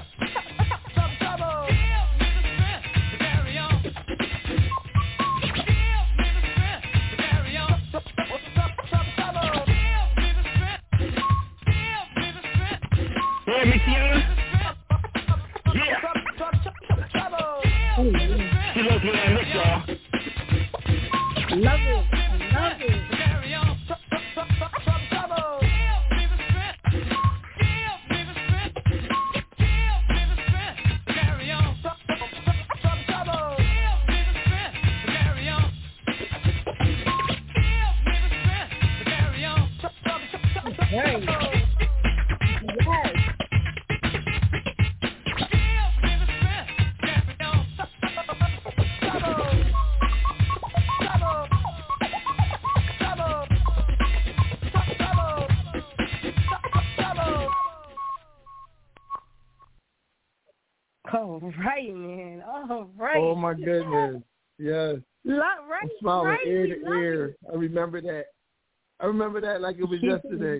[SPEAKER 8] Love it. I love it. All right, man. All right.
[SPEAKER 9] Oh my goodness. Yes.
[SPEAKER 8] Right.
[SPEAKER 9] I'm smiling
[SPEAKER 8] right.
[SPEAKER 9] ear to ear. I remember that like it was yesterday.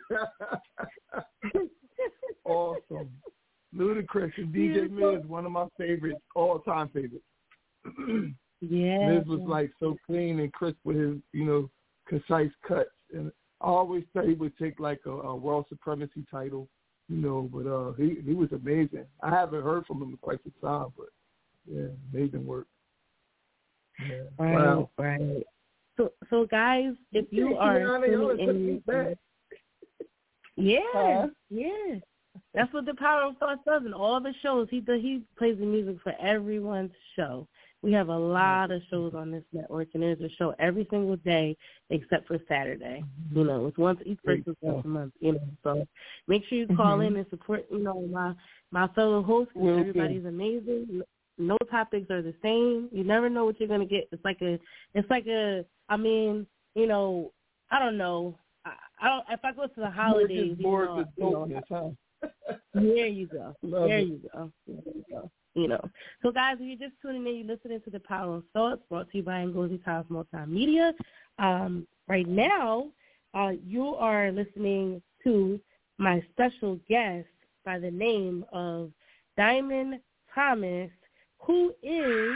[SPEAKER 9] Awesome. Ludacris and DJ Miz, one of my favorites, all-time favorites.
[SPEAKER 8] Yeah.
[SPEAKER 9] Miz was like so clean and crisp with his, concise cuts. And I always thought he would take like a world supremacy title, but he was amazing. I haven't heard from him in quite some time, but yeah, amazing work. Yeah.
[SPEAKER 8] Right,
[SPEAKER 9] wow.
[SPEAKER 8] Right. So guys, if you are tuning in, yeah. That's what the Power of Thought does in all the shows. He plays the music for everyone's show. We have a lot of shows on this network, and there's a show every single day except for Saturday. It's once each person's once a month. So make sure you call in and support. My fellow hosts. Everybody's amazing. No topics are the same. You never know what you're gonna get. It's like a. I mean, I don't know. If I go to the holidays, There you go. So guys, if you're just tuning in, you're listening to the Power of Thoughts, brought to you by Ngozi Times Multimedia. Right now, you are listening to my special guest by the name of Diamond Thomas, who is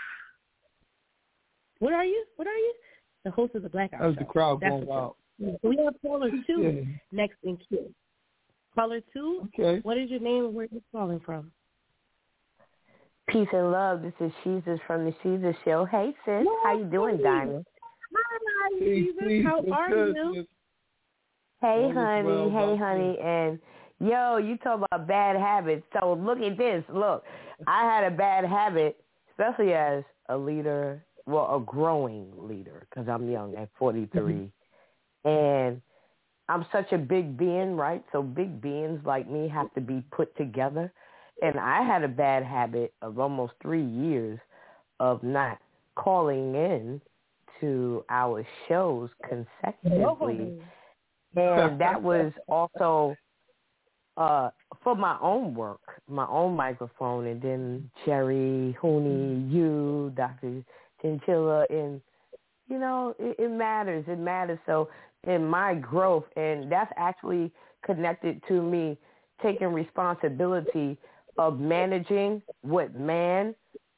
[SPEAKER 8] what are you? The host of the Blackout Show.
[SPEAKER 9] That was the crowd going wild.
[SPEAKER 8] We have caller 2 next in queue. Caller 2,
[SPEAKER 9] okay.
[SPEAKER 8] What is your name and where are you calling from?
[SPEAKER 13] Peace and love. This is Jesus from the Jesus Show. Hey, sis. How you doing, Diamond?
[SPEAKER 8] Hi, Jesus. How are you?
[SPEAKER 13] Hey, honey. And, you talk about bad habits. So look at this. Look, I had a bad habit, especially as a leader, a growing leader, because I'm young at 43. And I'm such a big being, right? So big beings like me have to be put together. And I had a bad habit of almost 3 years of calling in to our shows consecutively. And that was also for my own work, my own microphone, and then Cherry, Hooney, you, Dr. Chinchilla, and, it matters. It matters. So in my growth, and that's actually connected to me taking responsibility of managing what man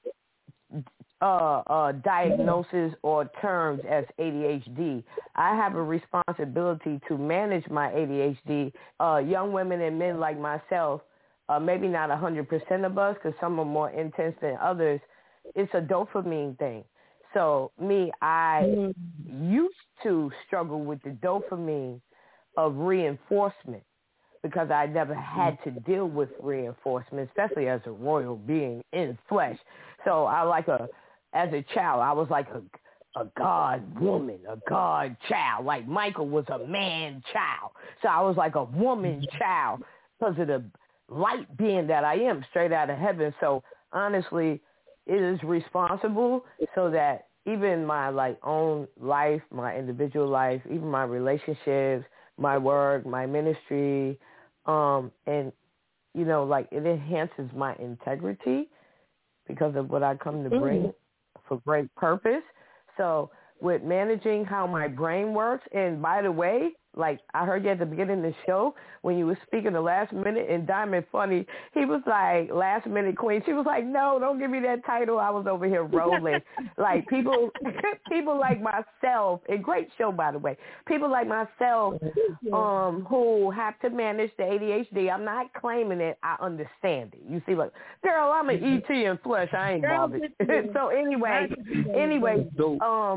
[SPEAKER 13] diagnoses or terms as ADHD. I have a responsibility to manage my ADHD. Young women and men like myself, maybe not 100% of us, because some are more intense than others, it's a dopamine thing. So I used to struggle with the dopamine of reinforcement because I never had to deal with reinforcement, especially as a royal being in flesh. So as a child, I was like a God woman, a God child. Like Michael was a man child. So I was like a woman child because of the light being that I am straight out of heaven. So honestly, it is responsible so that even my own life, my individual life, even my relationships, my work, my ministry, and it enhances my integrity because of what I come to bring for great purpose. So with managing how my brain works, and by the way, I heard you at the beginning of the show when you were speaking the last minute, and Diamond funny, he was like, last minute queen. She was like, no, don't give me that title. I was over here rolling. People like myself, a great show, by the way, people like myself who have to manage the ADHD. I'm not claiming it. I understand it. You see, girl, I'm an ET in flesh. I ain't bothered. So anyway,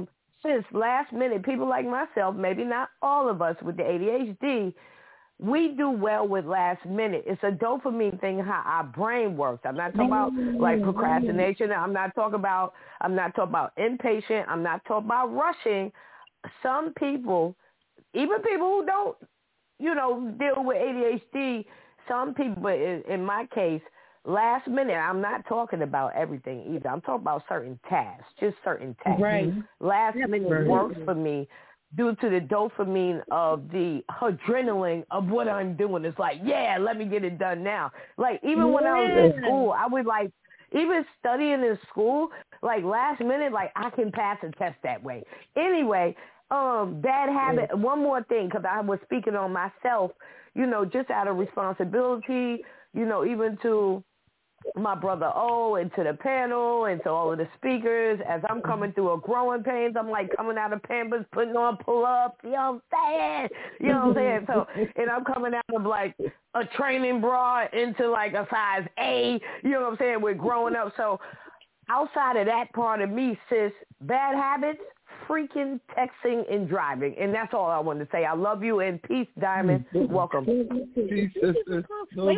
[SPEAKER 13] sis, last minute, people like myself, maybe not all of us with the ADHD, we do well with last minute. It's a dopamine thing, how our brain works. I'm not talking about like procrastination. I'm not talking about impatient. I'm not talking about rushing. Some people, even people who don't, deal with ADHD, some people, in my case, last minute, I'm not talking about everything either. I'm talking about certain tasks, just certain tasks.
[SPEAKER 8] Right.
[SPEAKER 13] Last minute works for me due to the dopamine of the adrenaline of what I'm doing. It's like, yeah, let me get it done now. Like, even when I was in school, I would like, even studying in school, like last minute, like I can pass a test that way. Anyway, bad habit. One more thing, because I was speaking on myself, just out of responsibility, even to my brother O and to the panel and to all of the speakers. As I'm coming through a growing pains, I'm like coming out of Pampers, putting on pull-ups, you know what I'm saying? So, and I'm coming out of like a training bra into like a size A, you know what I'm saying, with growing up. So outside of that part of me, sis, bad habits, freaking texting and driving. And that's all I wanted to say. I love you and peace, Diamond. Welcome.
[SPEAKER 9] Peace, sister.
[SPEAKER 8] Wait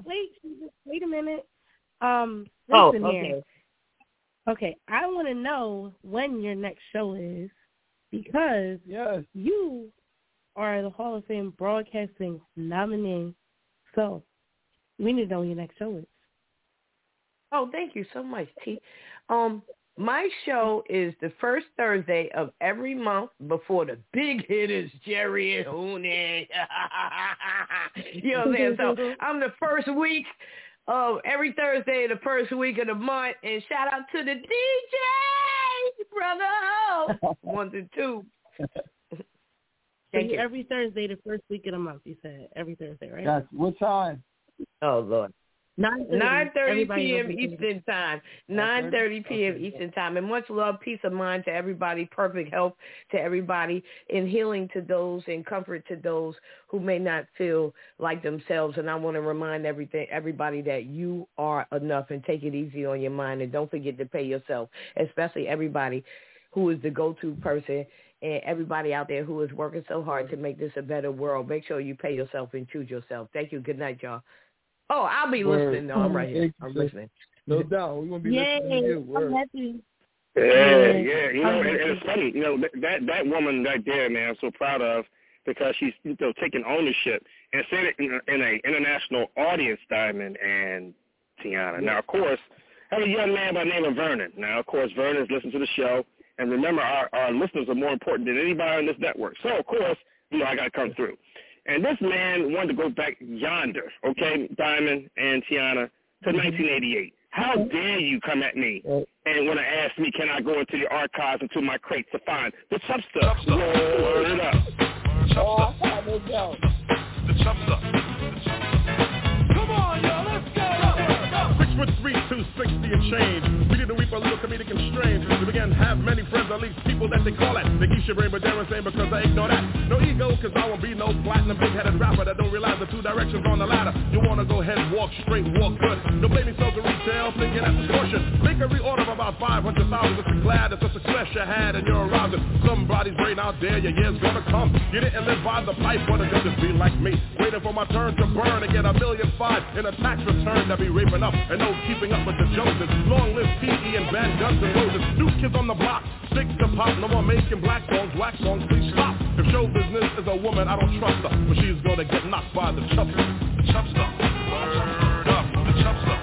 [SPEAKER 8] a minute. Listen here. Okay, I want to know when your next show is, because you are the Hall of Fame Broadcasting nominee. So we need to know when your next show is.
[SPEAKER 13] Oh, thank you so much, T. My show is the first Thursday of every month before the big hitters, Jerry and Hooney. You know what I'm saying? So I'm the first week of every Thursday, the first week of the month. And shout out to the DJ, brother. 1 and 2.
[SPEAKER 8] Thank you. Every Thursday, the first week of the month, you said. Every Thursday, right?
[SPEAKER 9] Yes. What time?
[SPEAKER 13] Oh, Lord. 9:30 p.m.
[SPEAKER 8] Eastern
[SPEAKER 13] Time. 9:30 p.m. Eastern Time. And much love, peace of mind to everybody, perfect health to everybody, and healing to those and comfort to those who may not feel like themselves. And I want to remind everybody that you are enough, and take it easy on your mind. And don't forget to pay yourself, especially everybody who is the go-to person and everybody out there who is working so hard to make this a better world. Make sure you pay yourself and choose yourself. Thank you. Good night, y'all. Oh, I'll be listening. No, I'm right here. I'm listening.
[SPEAKER 9] No doubt. We're going to be listening to you.
[SPEAKER 8] I'm happy.
[SPEAKER 12] Yeah. And it's funny, that woman right there, man, I'm so proud of, because she's taking ownership and saying it in an international audience, Diamond and Tiana. Now, of course, I have a young man by the name of Vernon. Now, of course, Vernon's listened to the show. And remember, our listeners are more important than anybody on this network. So, of course, I got to come through. And this man wanted to go back yonder, okay, Diamond and Tiana, to 1988. How dare you come at me and want to ask me, can I go into the archives, into my crates to find the Chub Stuff? Word it up.
[SPEAKER 7] The Chub Stuff. Come on, y'all, let's go. 6'3", 260 and change. We did a weep a little comedic and strange. We began to have many friends, at least people that they call it. They keep your brain, but they're insane because I ignore that. No ego, cause I won't be no platinum big-headed rapper that don't realize the two directions on the ladder. You wanna go ahead, walk straight, walk good. Don't blame me, sell to retail, thinking that's distortion. Make a reorder of about 500,000. Just be glad it's a success you had and you're arousing. Somebody's brain out there, your year's gonna come. You didn't live by the pipe, but it just be like me. Waiting for my turn to burn and get $1.5 million in a tax return that be raping up. And no keeping up with the Joneses. Long live P.E. and bad Guns and Roses. New kids on the block, sticks to pop. No more making black songs, wax songs, please stop. If show business is a woman, I don't trust her, but she's gonna get knocked by the Chub Stuff. Chub Stuff. Word up, the Chub Stuff.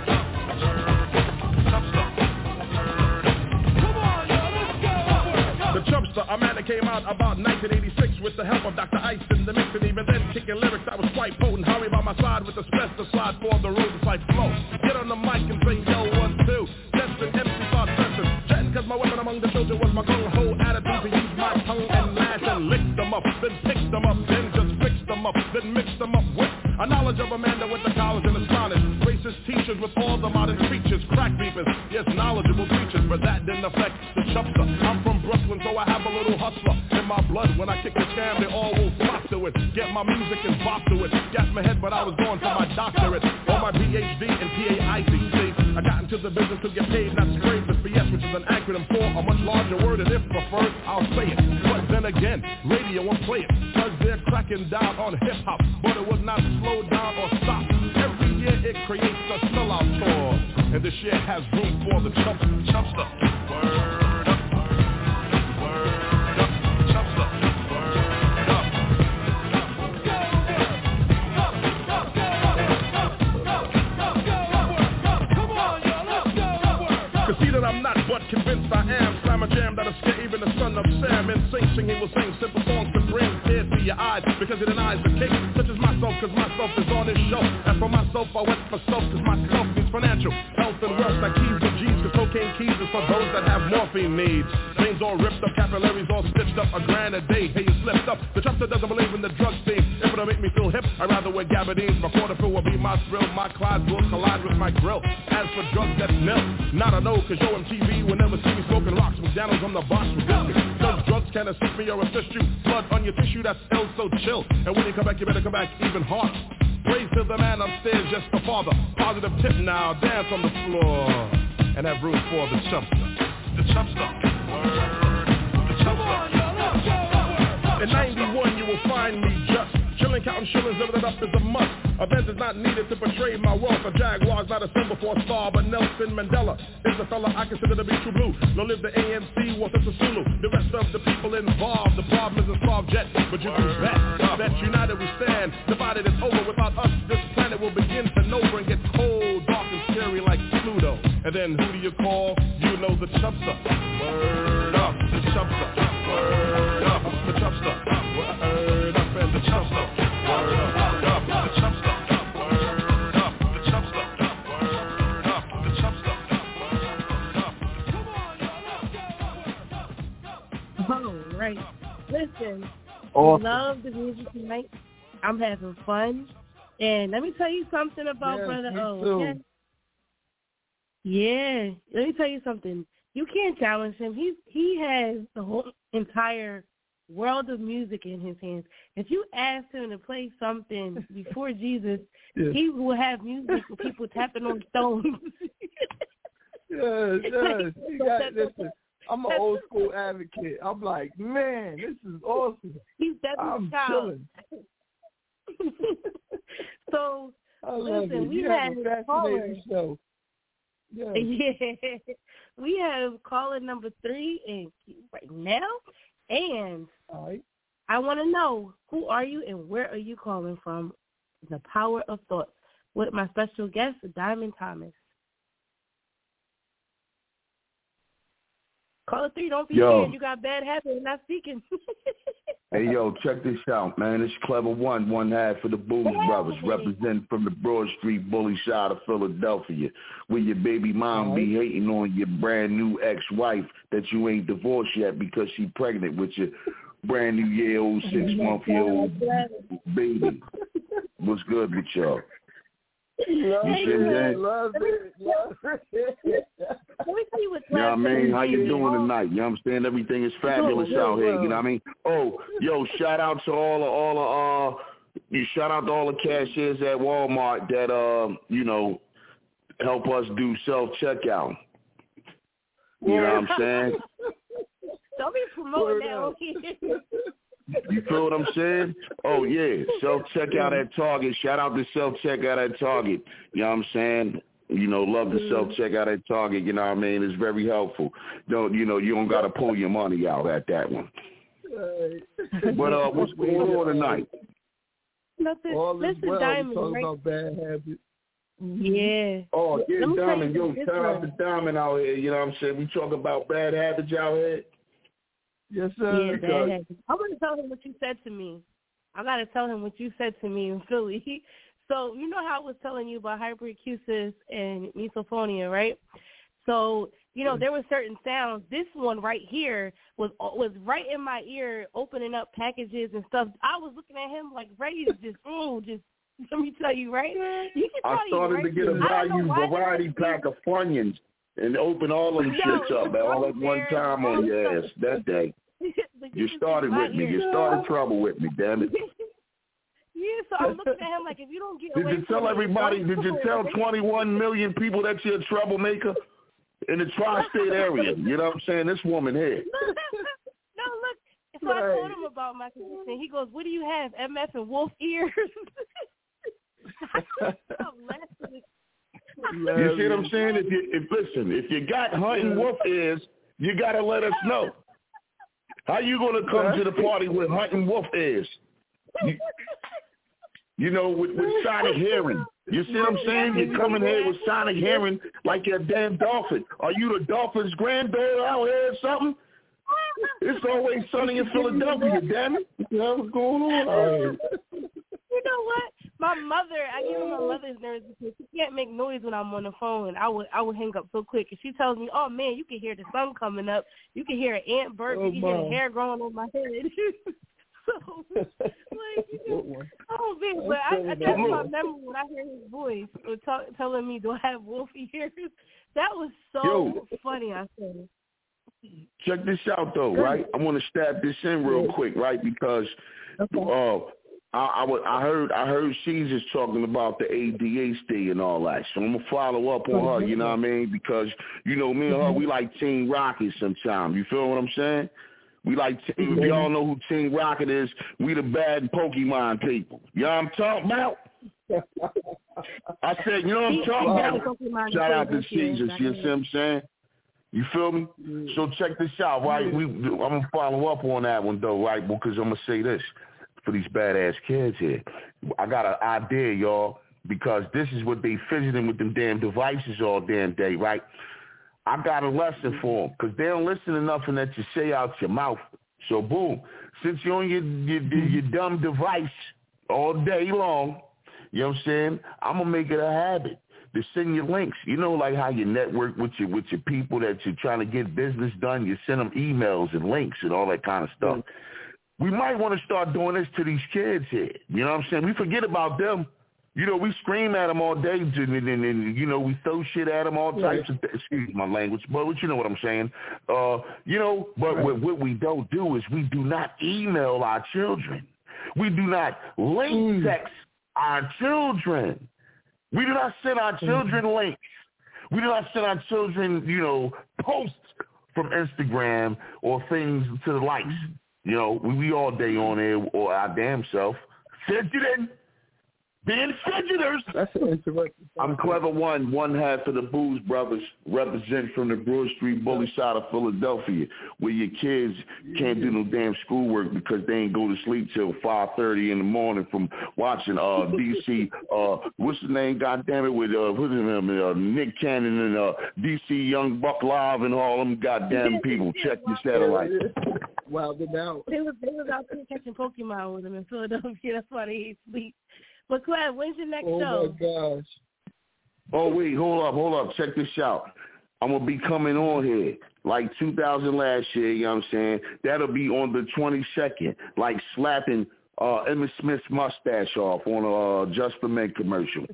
[SPEAKER 7] The Chubster, a man that came out about 1986 with the help of Dr. Ice in the mix, and even then kicking lyrics that was quite potent. Howie by my side with the special slide for the road type flow. Get on the mic and say yo 1, 2. Testing MC start testing. Chatting cause my weapon among the children was my gung-ho attitude to use my tongue and lash and lick them up, then pick them up, then just fix them up, then mix them up with a knowledge of a man that went to college and astonished. Racist teachers with all the modern features, crack beepers, yes, knowledgeable preachers, but that didn't affect the Chubster. I'm from Brooklyn, so I have a little hustler in my blood. When I kick the jam, they all will flock to it. Get my music and bop to it. Gas my head, but I was going for my doctorate or my PhD in PAIC.
[SPEAKER 14] I got into the business to get paid, not sprayed. The BS, which is an acronym for a much larger word, and if preferred, I'll say it. But then again, radio won't play it, cause they're cracking down on hip-hop, but it would not slow down or stop. Every year it creates a sellout tour, and this year has room for the chumpster. Word. That I'm not, but convinced I am. Slam a jam that'll scare even the son of Sam. And sing, he will sing simple songs to bring tears to your eyes, because it denies the king, such as myself, cause myself is on this show. And for myself, I went for self, cause myself needs financial health and wealth, like keys to G's, cause cocaine keys is for those that have morphine needs. Veins all ripped up, capillaries all stitched up, $1,000 a day, hey, you slipped up. The chumpster doesn't believe in the drug scene. If it'll make me feel hip, I'd rather wear gabardines. My quarter fill will be my thrill, my Clyde will collide with my grill. As for drugs, that's nil, not a no, cause yo MTV will never see me smoking rocks. McDonald's on the box with me. Those drugs can assist me or assist you. Blood on your tissue, that's ill, so chill. And when you come back, you better come back even harder. Praise to the man upstairs, just the father. Positive tip now, dance on the floor. And have room for the chumpster. The chumpster. Word. The chumpster. In 91, you will find me just chilling, counting shillings, living it up is a must. A Benz is not needed to portray my wealth. A Jaguar's not a symbol for a star, but Nelson Mandela is the fella I consider to be true blue. Long live the ANC, once it's a Zulu. The rest of the people involved, the problem is a soft jet, but you can bet united we stand. Divided it's over, without us this planet will begin to nova and get cold, dark and scary like Pluto. And then who do you call? You know the chumpster. Word up, the chumpster. Word up, the chumpster. Word up, and the chumpster. Word up, the chumpster. Word up, the chumpster. Word up, the chumpster.
[SPEAKER 8] All right. Listen,
[SPEAKER 9] awesome.
[SPEAKER 8] Love the music tonight. I'm having fun. And let me tell you something about Brother O. Okay? Yeah. Let me tell you something. You can't challenge him. He has the whole entire world of music in his hands. If you ask him to play something before Jesus, he will have music with people tapping on stones.
[SPEAKER 9] Yes. Listen, I'm an old school advocate. I'm like, man, this is awesome.
[SPEAKER 8] He's definitely chilling. So, listen, we have a fascinating show. Yeah. We have caller number 3 in right now. And I want to know, who are you and where are you calling from? The Power of Thought with my special guest, Diamond Thomas. Caller 3, don't be scared. You got bad habits not speaking.
[SPEAKER 15] Hey, yo, check this out, man. It's Clever One half of the Booty Brothers, representing from the Broad Street bully side of Philadelphia, where your baby mom be hating on your brand new ex-wife that you ain't divorced yet because she pregnant with your brand new year-old, 6-month-old baby. What's good with y'all?
[SPEAKER 9] Love it.
[SPEAKER 8] Let me tell you what's
[SPEAKER 15] you know what I mean? How you doing tonight? You know what I'm saying? Everything is fabulous out here. You know what I mean? Oh, yo, shout out to all the cashiers at Walmart that help us do self-checkout. You know what I'm saying?
[SPEAKER 8] Don't be promoting that over here.
[SPEAKER 15] You feel what I'm saying? Oh, yeah. Self-checkout at Target. Shout out to self-checkout at Target. You know what I'm saying? Love the self-checkout at Target. You know what I mean? It's very helpful. You don't got to pull your money out at that one. But what's going on tonight?
[SPEAKER 8] Nothing. Listen, Diamond,
[SPEAKER 9] talking about bad habits.
[SPEAKER 8] Yeah.
[SPEAKER 15] Oh, yeah, Diamond. Yo, shout out to Diamond out here. You know what I'm saying? We talk about bad habits out here.
[SPEAKER 9] Yes, sir.
[SPEAKER 8] Yeah, bad habits. I'm going to tell him what you said to me. I got to tell him what you said to me in Philly. So, you know how I was telling you about hyperacusis and misophonia, right? So, there were certain sounds. This one right here was right in my ear, opening up packages and stuff. I was looking at him like ready to just let me tell you, right?
[SPEAKER 15] I started to get a variety pack of Funyuns and open all them shits up all at one time on your ass that day. You started with me. You started trouble with me, damn it.
[SPEAKER 8] Yeah, so I'm looking at him like, if you don't get away
[SPEAKER 15] Did you tell everybody, did you tell 21 million people that you're a troublemaker in the tri-state area? You know what I'm saying? This woman here.
[SPEAKER 8] No, look. So I told him about my condition. He goes, what do you have, MF and wolf ears? I'm laughing.
[SPEAKER 15] You see what I'm saying? If you got hunting wolf ears, you got to let us know. How you going to come to the party with hunting wolf ears? You know, with sonic hearing. You see what I'm saying? You come in here with sonic hearing like you're a damn dolphin. Are you the dolphin's granddaughter out here or something? It's always sunny in Philadelphia, damn it. What's going on?
[SPEAKER 8] You know what? My mother, I give her my mother's nerves because she can't make noise when I'm on the phone. I would hang up so quick. And she tells me, oh, man, you can hear the sun coming up. You can hear an ant burp. You can hear the hair growing on my head. So, like, oh, man, but I that's my memory when I hear his voice or telling me, do I have wolf ears? That was so funny, I said.
[SPEAKER 15] Check this out, though, right? I want to stab this in real quick, right? Because I heard she's just talking about the ADHD and all that. So I'm going to follow up on her, you know what I mean? Because, you know, me and her, we like Team Rocket sometimes. You feel what I'm saying? We like, if y'all know who Team Rocket is, we the bad Pokemon people. You know what I'm talking about? I said, you know what I'm talking about? Shout out to Jesus, you see what I'm saying? You feel me? So check this out, right? I'm going to follow up on that one, though, right? Because I'm going to say this for these badass kids here. I got an idea, y'all, because this is what they fidgeting with them damn devices all damn day, right? I got a lesson for them because they don't listen enough and that you say out your mouth. So, boom, since you're on your dumb device all day long, you know what I'm saying, I'm going to make it a habit to send you links. You know, like how you network with your people that you're trying to get business done. You send them emails and links and all that kind of stuff. We might want to start doing this to these kids here. You know what I'm saying? We forget about them. You know, we scream at them all day, and you know, we throw shit at them, all types of things. Excuse my language, but you know what I'm saying. You know, but what we don't do is we do not email our children. We do not link text our children. We do not send our children links. We do not send our children, you know, posts from Instagram or things to the likes. You know, we all day on there or our damn self. Fidgeting. Being fidgeters. That's an interesting. I'm Clever one half of the Booze Brothers, represent from the Broad Street bully side of Philadelphia, where your kids can't do no damn schoolwork because they ain't go to sleep till 5:30 in the morning from watching DC. What's the name? Goddamn it, with what's his name? Nick Cannon and DC Young Buck Live and all them goddamn people. Check your satellite.
[SPEAKER 9] Wow, but now
[SPEAKER 8] they was out there catching Pokemon with them in Philadelphia. That's why they ain't sleep. But Clem, when's your next show?
[SPEAKER 9] Oh my gosh.
[SPEAKER 15] Oh wait, hold up. Check this out. I'm gonna be coming on here like 2000 last year. You know what I'm saying? That'll be on the 22nd, like slapping Emmitt Smith's mustache off on a Just for Men commercial.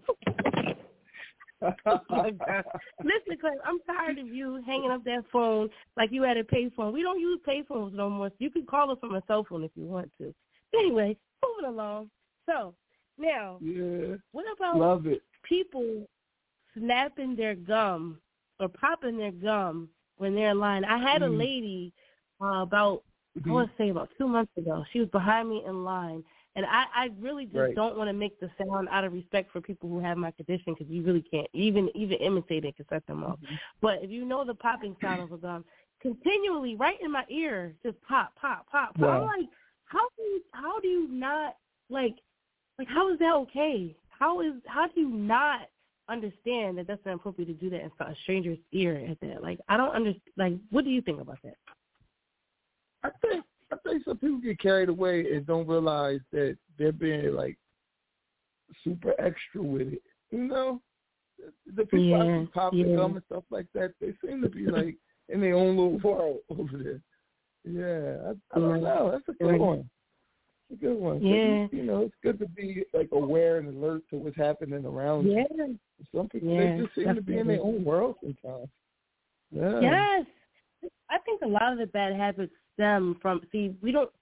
[SPEAKER 8] Oh my God. Listen, Clem, I'm tired of you hanging up that phone like you had a payphone. We don't use payphones no more. So you can call us from a cell phone if you want to. Anyway, moving along. So. Now, what about people snapping their gum or popping their gum when they're in line? I had a lady about 2 months ago. She was behind me in line, and I really just don't want to make the sound out of respect for people who have my condition because you really can't. Even imitate it can set them off. But if you know the popping sound of a gum, continually right in my ear, just pop, pop, pop. So I'm like, how do you not, like, how is that okay? How do you not understand that that's not appropriate to do that in a stranger's ear at that? Like, I don't understand. Like, what do you think about that?
[SPEAKER 9] I think some people get carried away and don't realize that they're being like super extra with it. You know, the people who pop the gum and stuff like that, they seem to be like in their own little world over there. Yeah, I don't know. That's a good one. A good one.
[SPEAKER 8] Yeah.
[SPEAKER 9] You know, it's good to be like aware and alert to what's happening around you. Some people they just seem to be in their own world sometimes. Yeah.
[SPEAKER 8] Yes. I think a lot of the bad habits stem from we don't think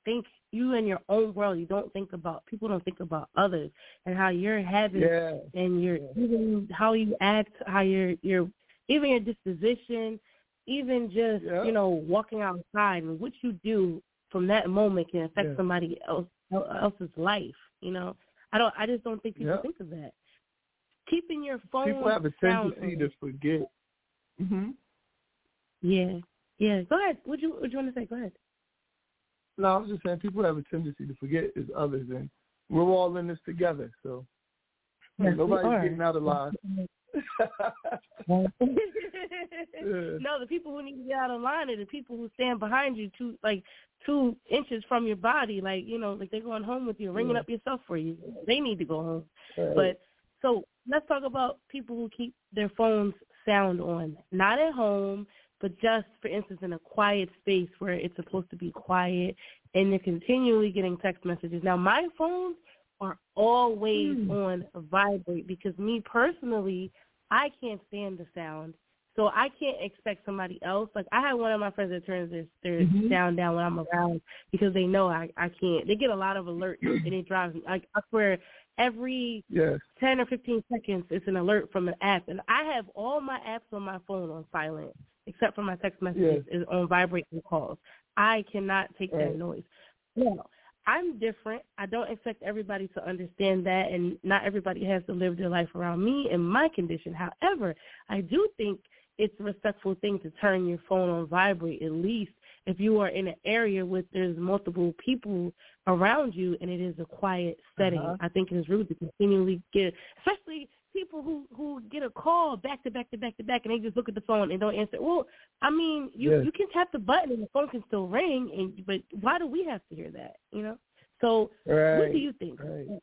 [SPEAKER 8] you in your own world. You don't think about, people don't think about others and how your habits and your, even how you act, how your even your disposition, even just, you know, walking outside and what you do from that moment can affect somebody else's life, you know. I just don't think people think of that. Keeping your phone.
[SPEAKER 9] People have a tendency to forget. Mhm.
[SPEAKER 8] Yeah. Yeah. Go ahead. What you want to say? Go ahead.
[SPEAKER 9] No, I was just saying people have a tendency to forget as others, and we're all in this together. So nobody's getting out of line.
[SPEAKER 8] No, the people who need to get out of line are the people who stand behind you 2 inches from your body, like, you know, like they're going home with you, ringing up yourself for you. They need to go home.
[SPEAKER 9] Right.
[SPEAKER 8] But so let's talk about people who keep their phones sound on, not at home, but just, for instance, in a quiet space where it's supposed to be quiet, and they're continually getting text messages. Now, my phones are always on vibrate because me personally, I can't stand the sound. So I can't expect somebody else. Like, I had one of my friends that turns their sound down when I'm around because they know I can't. They get a lot of alerts, and it drives me. I swear, every 10 or 15 seconds, it's an alert from an app. And I have all my apps on my phone on silent, except for my text messages is on vibrate and calls. I cannot take that noise. No, I'm different. I don't expect everybody to understand that, and not everybody has to live their life around me and my condition. However, I do think it's a respectful thing to turn your phone on vibrate, at least if you are in an area where there's multiple people around you and it is a quiet setting. I think it is rude to continually get, especially people who get a call back to back to back to back, and they just look at the phone and don't answer. Well, I mean, you can tap the button and the phone can still ring, but why do we have to hear that, you know? So what do you think?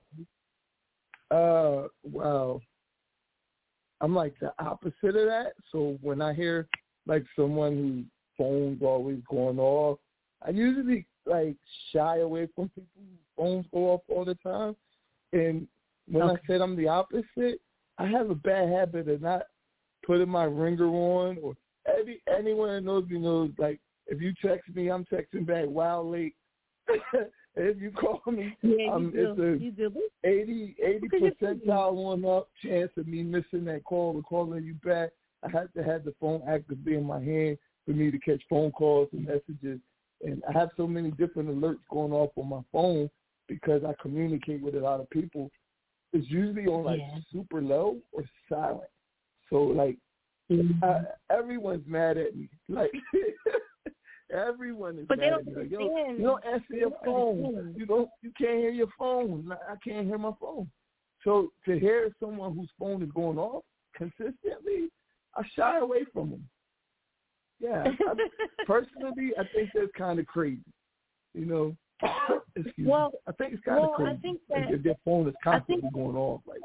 [SPEAKER 9] Well, I'm like the opposite of that. So when I hear like someone whose phone's always going off, I usually like shy away from people whose phones go off all the time. And when I said I'm the opposite, I have a bad habit of not putting my ringer on, or anyone that knows me knows, like, if you text me, I'm texting back wild late. If you call me, it's a 80 percentile on up chance of me missing that call or calling you back. I have to have the phone actively in my hand for me to catch phone calls and messages. And I have so many different alerts going off on my phone because I communicate with a lot of people. It's usually on like super low or silent. So like everyone's mad at me. Like everyone is mad at me. Like, yo, you don't answer your phone. You can't hear your phone. I can't hear my phone. So to hear someone whose phone is going off consistently, I shy away from them. Yeah, personally, I think that's kind of crazy. You know. Excuse me. I think it's kind of crazy.
[SPEAKER 8] I think that
[SPEAKER 9] their phone is constantly going off. Like,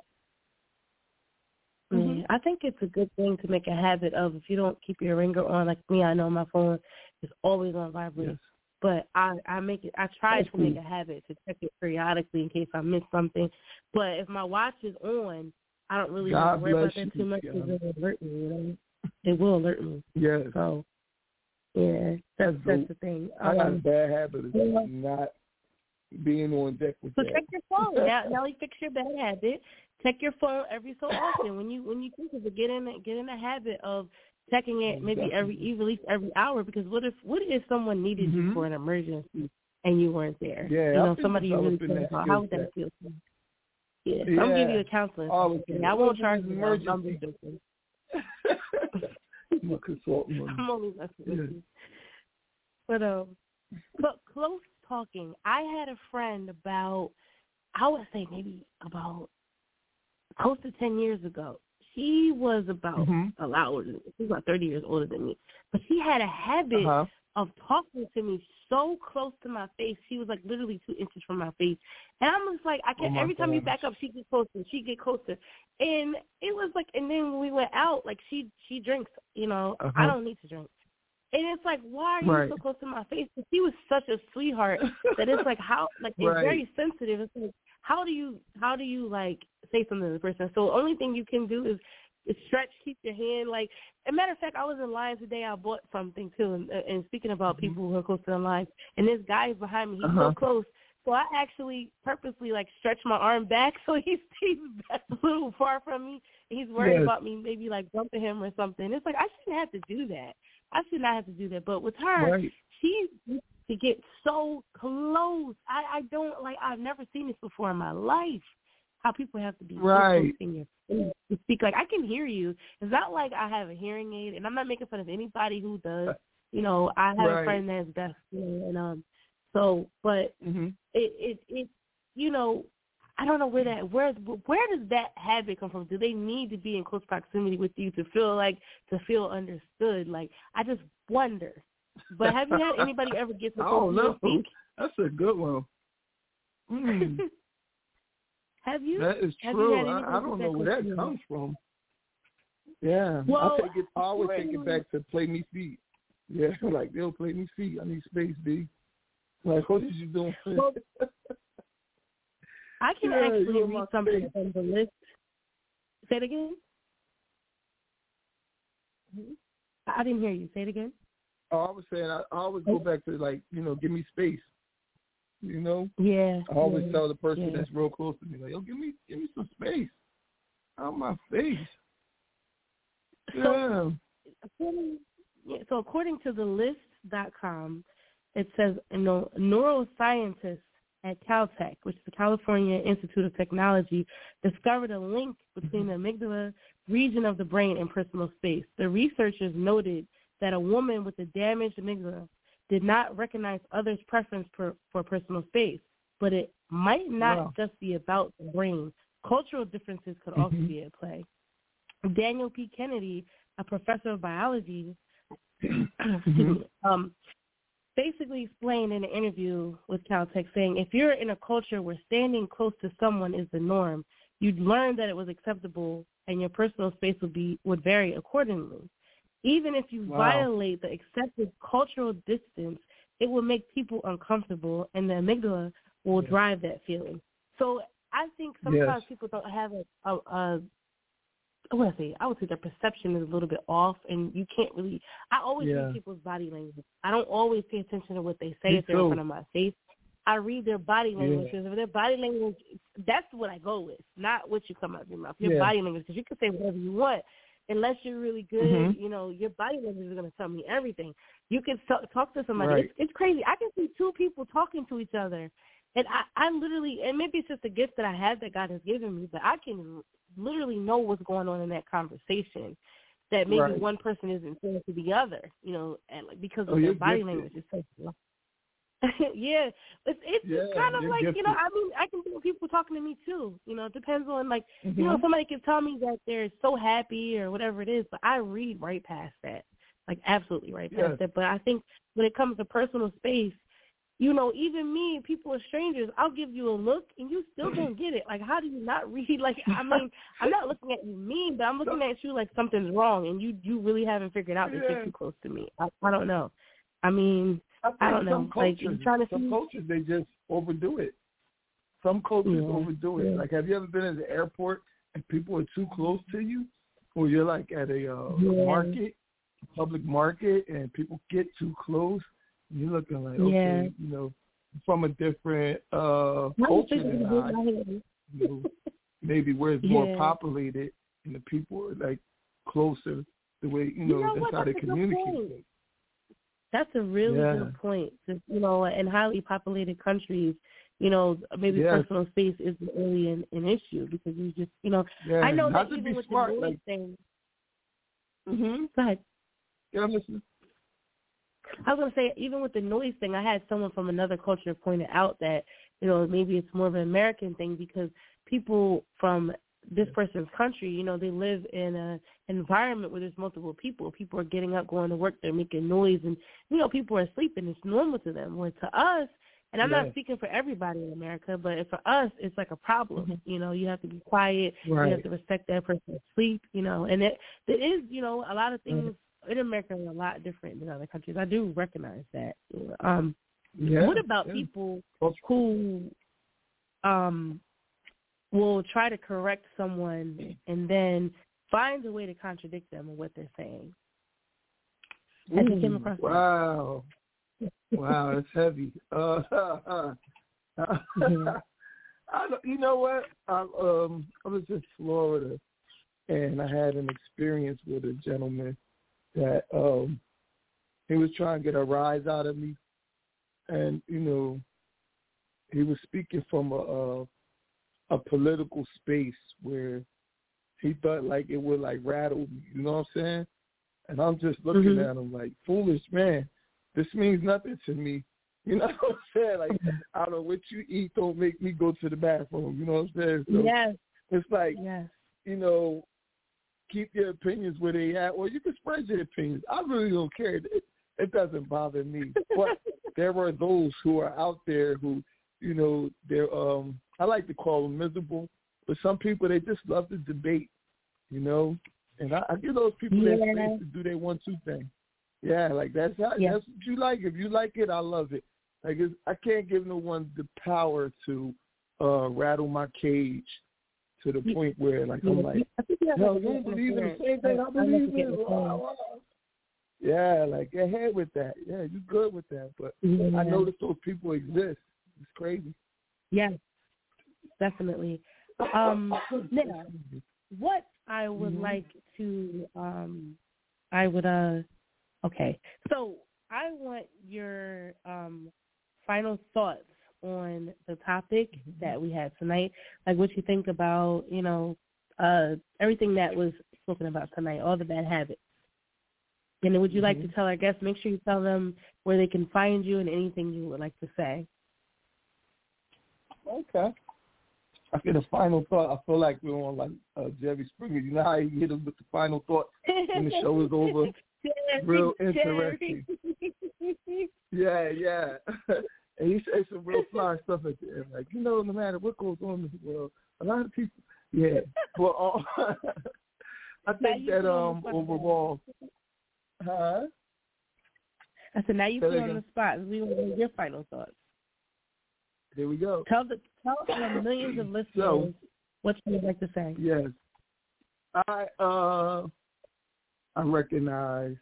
[SPEAKER 8] I think it's a good thing to make a habit of, if you don't keep your ringer on, like me, I know my phone is always on vibrate. But I try to make a habit to check it periodically in case I miss something. But if my watch is on, I don't really worry about that too much because it will alert me. You know? It will alert me.
[SPEAKER 9] Yeah.
[SPEAKER 8] So, yeah, that's the thing.
[SPEAKER 9] I got a bad habit of not being on deck with that.
[SPEAKER 8] So check your phone. Now you fix your bad habit. Check your phone every so often. When you think of it, get in a habit of checking it maybe at least every hour. Because what if someone needed you for an emergency and you weren't there?
[SPEAKER 9] Yeah,
[SPEAKER 8] you know, somebody you really care about. How would that feel? Yeah, so I'm giving you a counseling. I won't charge you emergency.
[SPEAKER 9] I'm a consultant.
[SPEAKER 8] I'm only messing with you. But close talking. I had a friend about, I would say maybe about close to 10 years ago. She was about a lot older. She was about 30 years older than me. But she had a habit of talking to me so close to my face. She was like literally 2 inches from my face. And I'm just like, every time you back up, she get closer. And it was like, and then when we went out, like she drinks, you know, I don't need to drink. And it's like, why are you so close to my face? Because she was such a sweetheart that it's like, how, like, it's very sensitive. It's like, how do you like say something to the person? So the only thing you can do is stretch, keep your hand like. As a matter of fact, I was in line today. I bought something too, and speaking about people who are close to the line, and this guy is behind me. He's so close, so I actually purposely like stretched my arm back so he's back a little far from me. And he's worried about me maybe like bumping him or something. It's like I shouldn't have to do that. I should not have to do that. But with her, she to get so close. I don't like. I've never seen this before in my life. How people have to be so close in your face to speak. Like I can hear you. It's not like I have a hearing aid, and I'm not making fun of anybody who does. You know, I have a friend that's deaf, and so, but it you know, I don't know where does that habit come from? Do they need to be in close proximity with you to feel understood? Like I just wonder. But have you had anybody ever get so close to speak?
[SPEAKER 9] That's a good one.
[SPEAKER 8] Have you?
[SPEAKER 9] That is true. I don't know where that comes from. Yeah.
[SPEAKER 8] Well,
[SPEAKER 9] I always take it back to play me feet. Yeah, like, yo, play me feet. I need space, B. Like, what is you doing?
[SPEAKER 8] Well, I can actually read something from the list. Say it again? I didn't hear you. Say it again?
[SPEAKER 9] Oh, I was saying I always go back to, like, you know, give me space. You know?
[SPEAKER 8] Yeah.
[SPEAKER 9] I always tell the person that's real close to me, like, yo, give me some space. Out of my face. Yeah.
[SPEAKER 8] So according to the list.com, it says, neuroscientists at Caltech, which is the California Institute of Technology, discovered a link between the amygdala region of the brain and personal space. The researchers noted that a woman with a damaged amygdala did not recognize others' preference for personal space, but it might not just be about the brain. Cultural differences could also be at play. Daniel P. Kennedy, a professor of biology, basically explained in an interview with Caltech, saying, if you're in a culture where standing close to someone is the norm, you'd learn that it was acceptable and your personal space would vary accordingly. Even if you violate the accepted cultural distance, it will make people uncomfortable, and the amygdala will drive that feeling. So I think sometimes people don't have I would say their perception is a little bit off, and you can't really. I always read people's body language. I don't always pay attention to what they say if they're in front of my face. I read their body language. If their body language, that's what I go with, not what you come out of your mouth. Your body language, because you can say whatever you want. Unless you're really good, you know, your body language is going to tell me everything. You can talk to somebody. It's crazy. I can see two people talking to each other, and I literally, and maybe it's just a gift that I have that God has given me, but I can literally know what's going on in that conversation that maybe one person isn't saying to the other, you know, and like because of their body language. It's so it's kind of like, you know, I mean, I can see people talking to me too. You know, it depends on, like, you know, somebody can tell me that they're so happy or whatever it is, but I read right past that, like absolutely right past that. But I think when it comes to personal space, you know, even me, people are strangers, I'll give you a look and you still don't get it. Like, how do you not read? Like, I mean, I'm not looking at you mean, but I'm looking at you like something's wrong and you really haven't figured out that you're too close to me. I don't know. I mean, I don't know. Some
[SPEAKER 9] cultures, they just overdo it. Some cultures overdo it. Like, have you ever been at the airport and people are too close to you? Or you're like at a market, public market, and people get too close? And you're looking like, okay, you know, from a different culture than you know, maybe where it's more populated and the people are like closer the way, you know that's how they communicate.
[SPEAKER 8] That's a really good point. Just, you know, in highly populated countries, you know, maybe personal space isn't really an issue because you just, you know, I know that even with the noise thing. Go ahead.
[SPEAKER 9] Yeah, I'm listening.
[SPEAKER 8] I was going to say, even with the noise thing, I had someone from another culture pointed out that, you know, maybe it's more of an American thing because people from this person's country, you know, they live in an environment where there's multiple people. People are getting up, going to work, they're making noise, and, you know, people are sleeping. It's normal to them. Where to us, and I'm not speaking for everybody in America, but for us, it's like a problem. You know, you have to be quiet. You have to respect that person's sleep, you know. And there is, you know, a lot of things in America are a lot different than other countries. I do recognize that. What about people who will try to correct someone and then finds a way to contradict them in what they're saying. Have you came across
[SPEAKER 9] wow. Wow, it's heavy. You know what? I was in Florida, and I had an experience with a gentleman that he was trying to get a rise out of me, and he was speaking from a political space where he thought like it would like rattle me. You know what I'm saying? And I'm just looking at him like, foolish man. This means nothing to me. You know what I'm saying? Like, I don't know what you eat, don't make me go to the bathroom. You know what I'm saying? So
[SPEAKER 8] yes.
[SPEAKER 9] It's like, keep your opinions where they at, or you can spread your opinions. I really don't care. It doesn't bother me. But there are those who are out there who, they're, I like to call them miserable, but some people, they just love to debate, And I give those people that space to do their 1-2 thing. Yeah, like that's what you like. If you like it, I love it. Like I can't give no one the power to rattle my cage to the point where like I'm like, no, you don't believe in the same thing I believe in. Yeah, like get ahead with that. Yeah, you good with that. But I notice those people exist. It's crazy.
[SPEAKER 8] Yes, definitely. Now, what I would like to, okay. So I want your final thoughts on the topic that we had tonight. Like what you think about, everything that was spoken about tonight, all the bad habits. And then would you like to tell our guests, make sure you tell them where they can find you and anything you would like to say.
[SPEAKER 9] Okay. I get a final thought. I feel like we're on like Jerry Springer. You know how you hit him with the final thought when the show is over? Real interesting. Yeah. And he says some real fly stuff at the end. Like, no matter what goes on in the world, a lot of people, Well, I think that overall,
[SPEAKER 8] I said, now you put on the spot. We want your final thoughts.
[SPEAKER 9] Here we go.
[SPEAKER 8] Tell the millions of listeners what you would like to say.
[SPEAKER 9] Yes. I recognize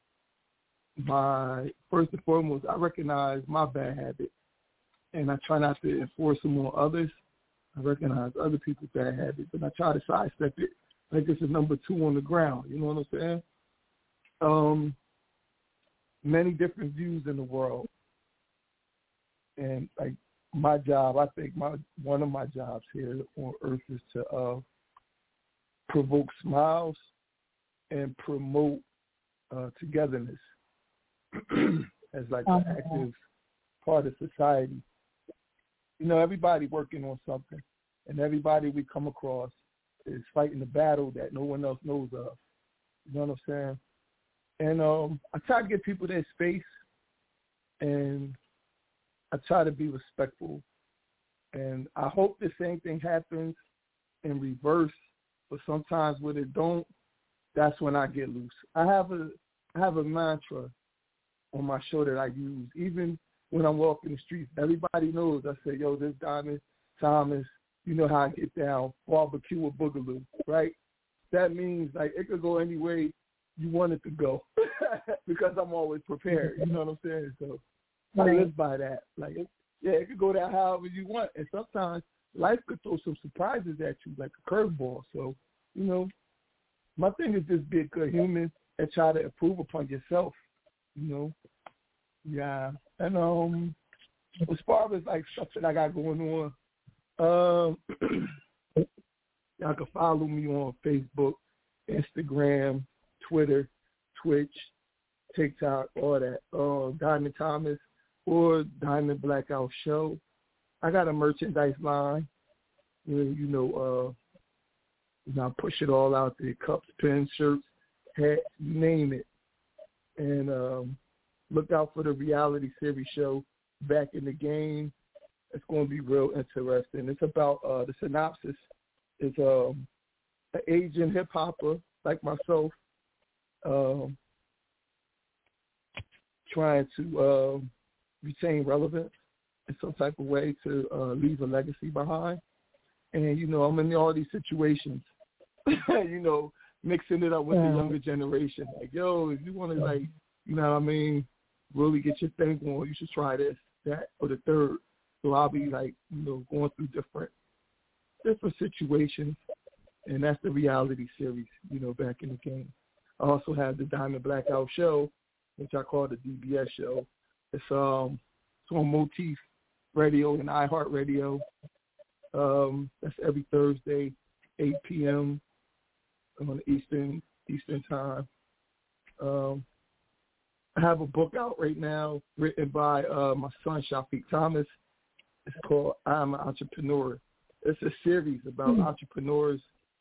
[SPEAKER 9] first and foremost, I recognize my bad habit, and I try not to enforce them on others. I recognize other people's bad habits, and I try to sidestep it like it's a number 2 on the ground. You know what I'm saying? Many different views in the world, and like my job, I think one of my jobs here on Earth is to provoke smiles and promote togetherness as like an active part of society. Everybody working on something, and everybody we come across is fighting the battle that no one else knows of. You know what I'm saying? And I try to give people their space, and I try to be respectful. And I hope the same thing happens in reverse, but sometimes when it don't, that's when I get loose. I have a mantra on my show that I use, even when I'm walking the streets. Everybody knows. I say, yo, this Diamond Thomas, you know how I get down, barbecue or boogaloo, right? That means like it could go any way you want it to go because I'm always prepared. You know what I'm saying? So I live by that. Like, it could go down however you want. And sometimes life could throw some surprises at you, like a curveball. So, my thing is just be a good human and try to improve upon yourself, Yeah. And as far as like stuff that I got going on, y'all can follow me on Facebook, Instagram, Twitter, Twitch, TikTok, all that. Diamond Thomas or Diamond Blackout Show. I got a merchandise line. I push it all out there: cups, pens, shirts, hats, you name it. And look out for the reality series show, Back in the Game. It's going to be real interesting. It's about the synopsis is an Asian hip hopper like myself, trying to retain relevance in some type of way to leave a legacy behind. And I'm in all these situations, mixing it up with the younger generation. Like, yo, if you want to, like, you know what I mean, really get your thing going, you should try this, that, or the third. So I'll be, like, you know, going through different situations, and that's the reality series, you know, back in the game. I also have the Diamond Blackout show, which I call the DBS show. It's on Motif Radio and iHeartRadio. That's every Thursday, 8 p.m. on Eastern time. I have a book out right now written by my son, Shafiq Thomas. It's called I'm an Entrepreneur. It's a series about entrepreneurs.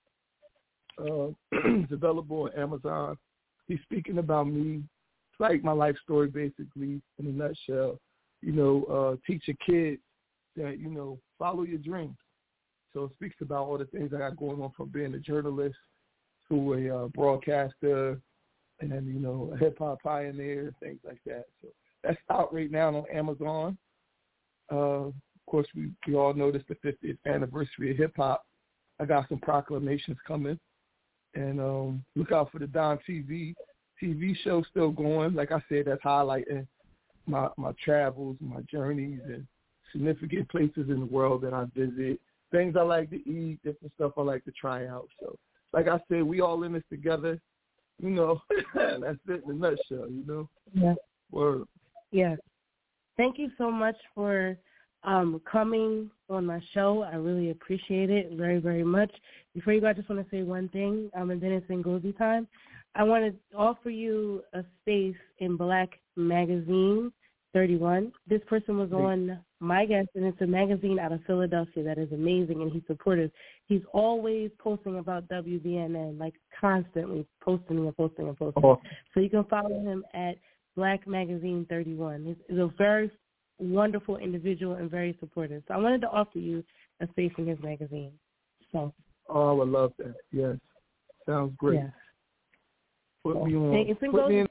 [SPEAKER 9] It's available on Amazon. He's speaking about me. It's like my life story, basically, in a nutshell. You know, teaching kids that, you know, follow your dreams. So it speaks about all the things I got going on, from being a journalist to a broadcaster and, you know, a hip-hop pioneer, things like that. So that's out right now on Amazon. Of course, we all noticed the 50th anniversary of hip-hop. I got some proclamations coming. And look out for the Don TV show still going. Like I said, that's highlighting my travels, my journeys, and significant places in the world that I visit, things I like to eat, different stuff I like to try out. So, like I said, we all in this together. You know, that's it in a nutshell, you know?
[SPEAKER 8] Yeah.
[SPEAKER 9] Word.
[SPEAKER 8] Yes. Thank you so much for coming on my show. I really appreciate it very, very much. Before you go, I just want to say one thing, and then it's Ngozi time. I want to offer you a space in Black Magazine 31. This person was on my guest, and it's a magazine out of Philadelphia that is amazing, and he's supportive. He's always posting about WBNN, like constantly posting.
[SPEAKER 9] Oh.
[SPEAKER 8] So you can follow him at Black Magazine 31. He's a very wonderful individual and very supportive. So I wanted to offer you a space in his magazine. So.
[SPEAKER 9] Oh, I would love that. Yes. Sounds great.
[SPEAKER 8] Yes.
[SPEAKER 9] Put me on.
[SPEAKER 8] Hey,
[SPEAKER 9] Put me in.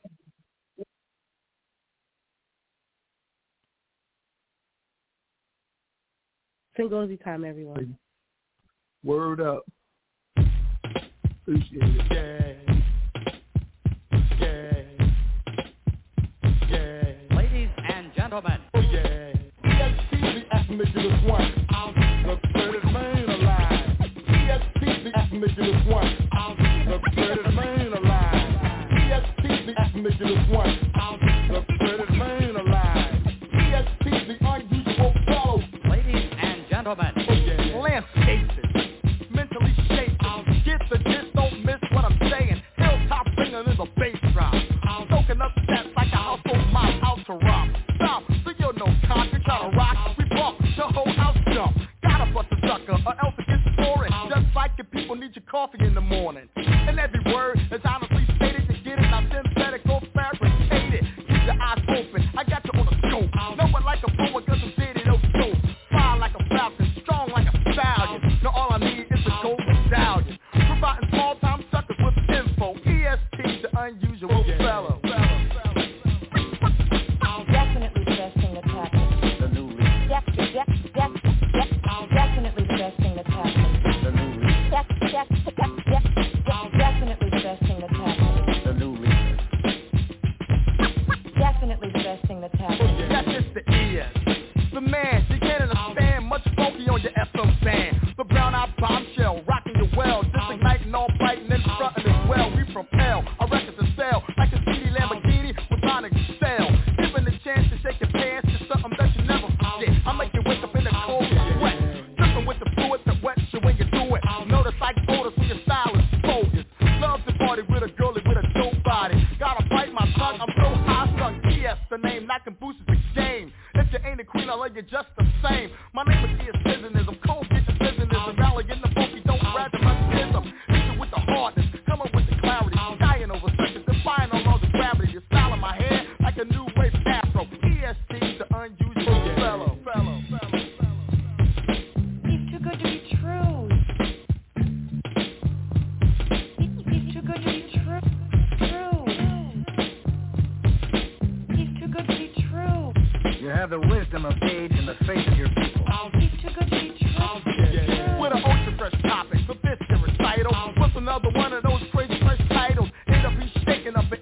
[SPEAKER 8] Ngozi time, everyone.
[SPEAKER 9] Word up. Appreciate it. Yeah.
[SPEAKER 16] Ladies and gentlemen.
[SPEAKER 9] Oh, yeah. ESP, the Atmosphere one. The third man alive. ESP, the Atmosphere one. The third man alive. ESP, the Atmosphere one. The third man alive. ESP, the unusual flow.
[SPEAKER 16] Ladies and gentlemen.
[SPEAKER 9] Oh, yeah.
[SPEAKER 7] Landscaping, mentally shaping. Get the gist, don't miss what I'm saying. Hilltop singing is a bass drop. Soaking up stats like a household mouse out to rock. Stop, so you're no cock, you try to rock. We bump, the whole house jump. Gotta bust a sucker, or else it gets boring. Just like your people need your coffee in the morning. And every word is honestly stated to get it, not synthetic or fabricated. Keep your eyes open, I got you on a scope. Know it like a poet, cause I'm video dope. Fly like a falcon, strong like a stallion. Now all I need is a gold medallion. Providing small-time suckers with info. ESP, the unusual fellow.
[SPEAKER 10] Definitely the best thing that's happened.
[SPEAKER 16] The new leader.
[SPEAKER 10] Definitely the best thing that's happened.
[SPEAKER 16] The new leader.
[SPEAKER 10] Definitely the best thing that's happened.
[SPEAKER 16] The new leader.
[SPEAKER 10] Definitely the best thing that's happened.
[SPEAKER 7] That's just the ES. The man, you can't understand. Much funky on your FM band. The brown-eyed bombshell, rocking your well. Just igniting all biting and fronting as well. We propel, our records to sell. Like a CD Lamborghini with Sonic Cell. Given the chance to shake your pants to something that you never forget. I make you wake up in the cold sweat. Dripping with the fluid that wets you when you do it. Notice like odors when your style is bogus. Love to party with a girlie with a dope body. Gotta bite my tongue, I'm so high-strung. ES, the name knocking boosts the game. If you ain't a queen, I love you just the same. My name is ES Business, I'm cold, get the business. I'm rallying the funky, don't grab the musism. Listen with the hardness, come up with the clarity. Dying over such a defying all of the gravity. Your style in my hair, like a new wave afro. EST, the unusual fellow.
[SPEAKER 10] He's too good to be true. He's too good to be true. He's too good to be true.
[SPEAKER 16] You have the wisdom of age and the faith of your people.
[SPEAKER 10] He's too good to be true.
[SPEAKER 7] With an ultra fresh topic for this year recital. What's another one of those crazy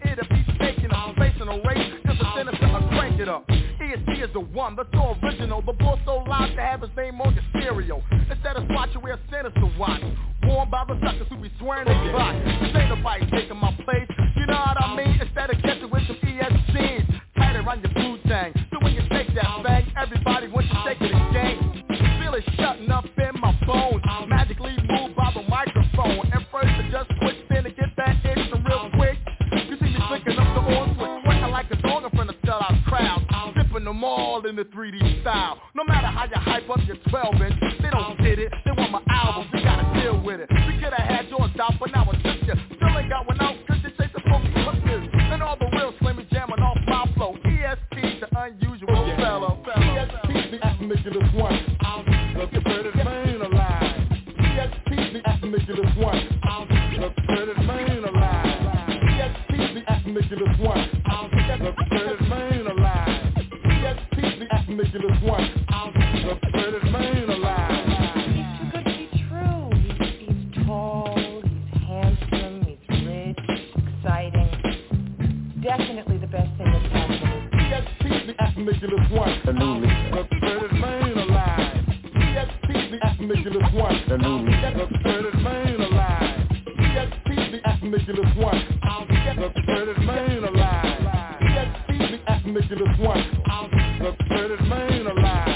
[SPEAKER 7] here to be taking a space and a race, just a sinister, I crank it up. ESP is the one, the so original, the boy so loud to have his name on your stereo. Instead of swatch, you wear sinister watch. Warned by the suckers who be swearing they box. This ain't nobody taking my place, you know what I mean? Instead of catching with some ESPs, tight around your blue tang. So when you take that bang, everybody wants you to take it again. Feel it shutting up in my bones, magically moved by the microphone. And first I just quit spin to get that itch from real quick. You see me flicking up the on switch, sweating like a dog in front of sellout crowd, sipping them all in the 3D style. No matter how you hype up your 12-inch, they don't get it. They want my album, you gotta deal with it. We could've had yours out, but now it's just you. Still ain't got one out, cause you chase the funky hookers. And all the real slimmy jamming off my flow. ESP, the unusual fellow. ESP, the ridiculous one. The prettiest man alive. ESP, the ridiculous one. The prettiest man alive. ESP, the ridiculous one. The prettiest man alive. ESP, the ridiculous one. The prettiest man alive.
[SPEAKER 17] Too good to be true. He's tall, he's handsome, he's rich, exciting. Definitely the best thing that's happened.
[SPEAKER 7] ESP, the ridiculous one.
[SPEAKER 17] The new leader.
[SPEAKER 7] The prettiest man alive. ESP, the ridiculous one.
[SPEAKER 17] The new leader.
[SPEAKER 7] The prettiest man alive. ESP, the ridiculous one. The prettiest man alive. ESP, the ridiculous one. The prettiest man alive.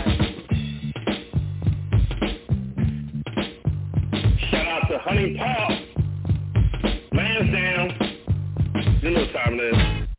[SPEAKER 12] Shout out to Honey Paul. Lansdowne. You know what time it is.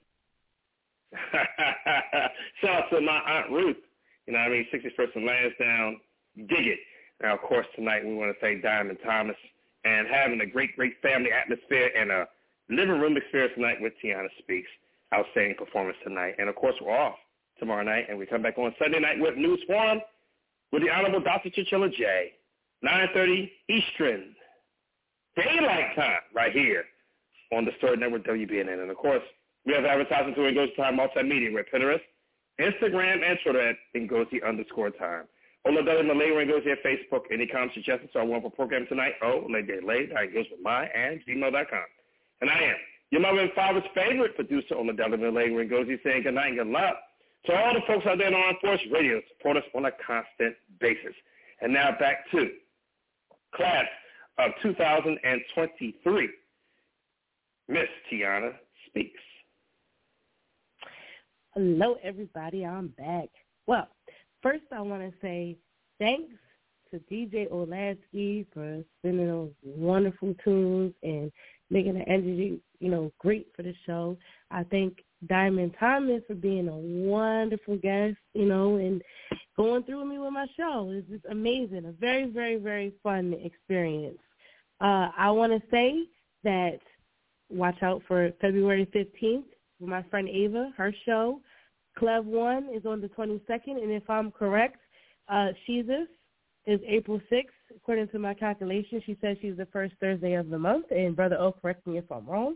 [SPEAKER 12] Shout out to my Aunt Ruth. You know what I mean? 61st and Lansdowne. Dig it. Now, of course, tonight we want to thank Diamond Thomas and having a great, great family atmosphere and a living room experience tonight with Tiana Speaks. Outstanding performance tonight. And, of course, we're off tomorrow night, and we come back on Sunday night with News Forum with the Honorable Dr. Chinchilla J. 9:30 Eastern Daylight Time right here on the Story Network WBNN. And, of course, we have advertising to Ngozi Time Multimedia with Pinterest, Instagram, and Twitter at Ngozi_time. Oladele Malay Ngozi at Facebook. Any comments, suggestions to our wonderful program tonight? That goes with my and gmail.com. And I am your mother and father's favorite producer, Oladele Malay Ngozi, saying good night and good luck to all the folks out there in Armed Force Radio. Support us on a constant basis. And now back to class of 2023. Miss Tiana Speaks.
[SPEAKER 8] Hello, everybody. I'm back. Well, first I want to say thanks to DJ Olasky for spinning those wonderful tunes and making the energy, great for the show. I thank Diamond Thomas for being a wonderful guest, and going through with me with my show. It's just amazing. A very, very, very fun experience. I want to say that watch out for February 15th with my friend Ava, her show. Clev 1 is on the 22nd, and if I'm correct, Sheezus is April 6th. According to my calculation, she says she's the first Thursday of the month, and Brother O, correct me if I'm wrong.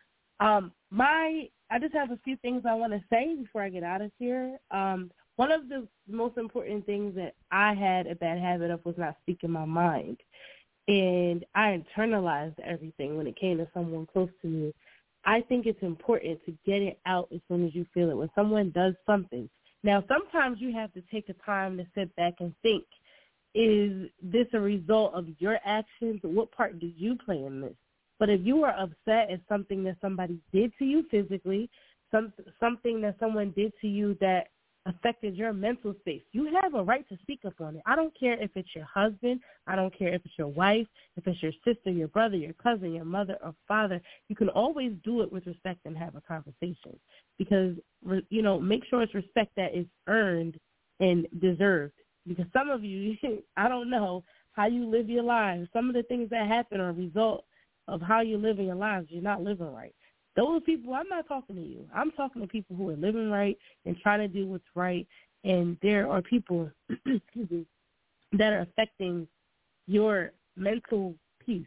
[SPEAKER 8] I just have a few things I want to say before I get out of here. One of the most important things that I had a bad habit of was not speaking my mind, and I internalized everything when it came to someone close to me. I think it's important to get it out as soon as you feel it. When someone does something. Now, sometimes you have to take the time to sit back and think, is this a result of your actions? What part did you play in this? But if you are upset at something that somebody did to you physically, something that someone did to you that affected your mental space, you have a right to speak up on it. I don't care if it's your husband. I don't care if it's your wife, if it's your sister, your brother, your cousin, your mother or father. You can always do it with respect and have a conversation because, make sure it's respect that is earned and deserved. Because some of you, I don't know how you live your lives. Some of the things that happen are a result of how you're living your lives. You're not living right. Those people, I'm not talking to you. I'm talking to people who are living right and trying to do what's right. And there are people that are affecting your mental peace.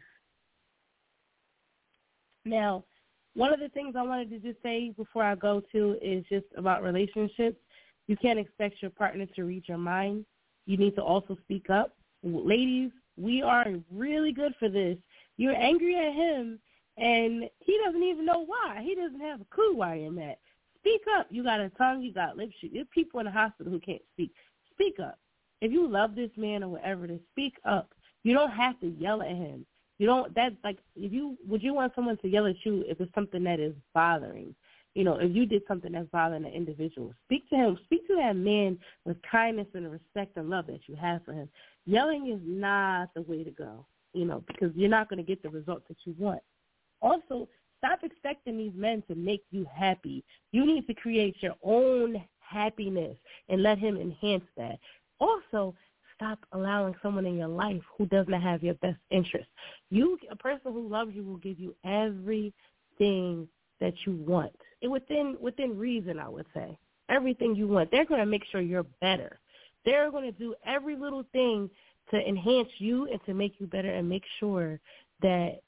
[SPEAKER 8] Now, one of the things I wanted to just say before I go to is just about relationships. You can't expect your partner to read your mind. You need to also speak up. Ladies, we are really good for this. You're angry at him, and he doesn't even know why. He doesn't have a clue why you're mad. Speak up. You got a tongue, you got lips. There's people in the hospital who can't speak. Speak up. If you love this man or whatever, then speak up. You don't have to yell at him. You don't. That's like would you want someone to yell at you if it's something that is bothering? If you did something that's bothering an individual, speak to him. Speak to that man with kindness and respect and love that you have for him. Yelling is not the way to go, because you're not going to get the results that you want. Also, stop expecting these men to make you happy. You need to create your own happiness and let him enhance that. Also, stop allowing someone in your life who doesn't have your best interest. A person who loves you will give you everything that you want. Within reason, I would say. Everything you want. They're going to make sure you're better. They're going to do every little thing to enhance you and to make you better and make sure that,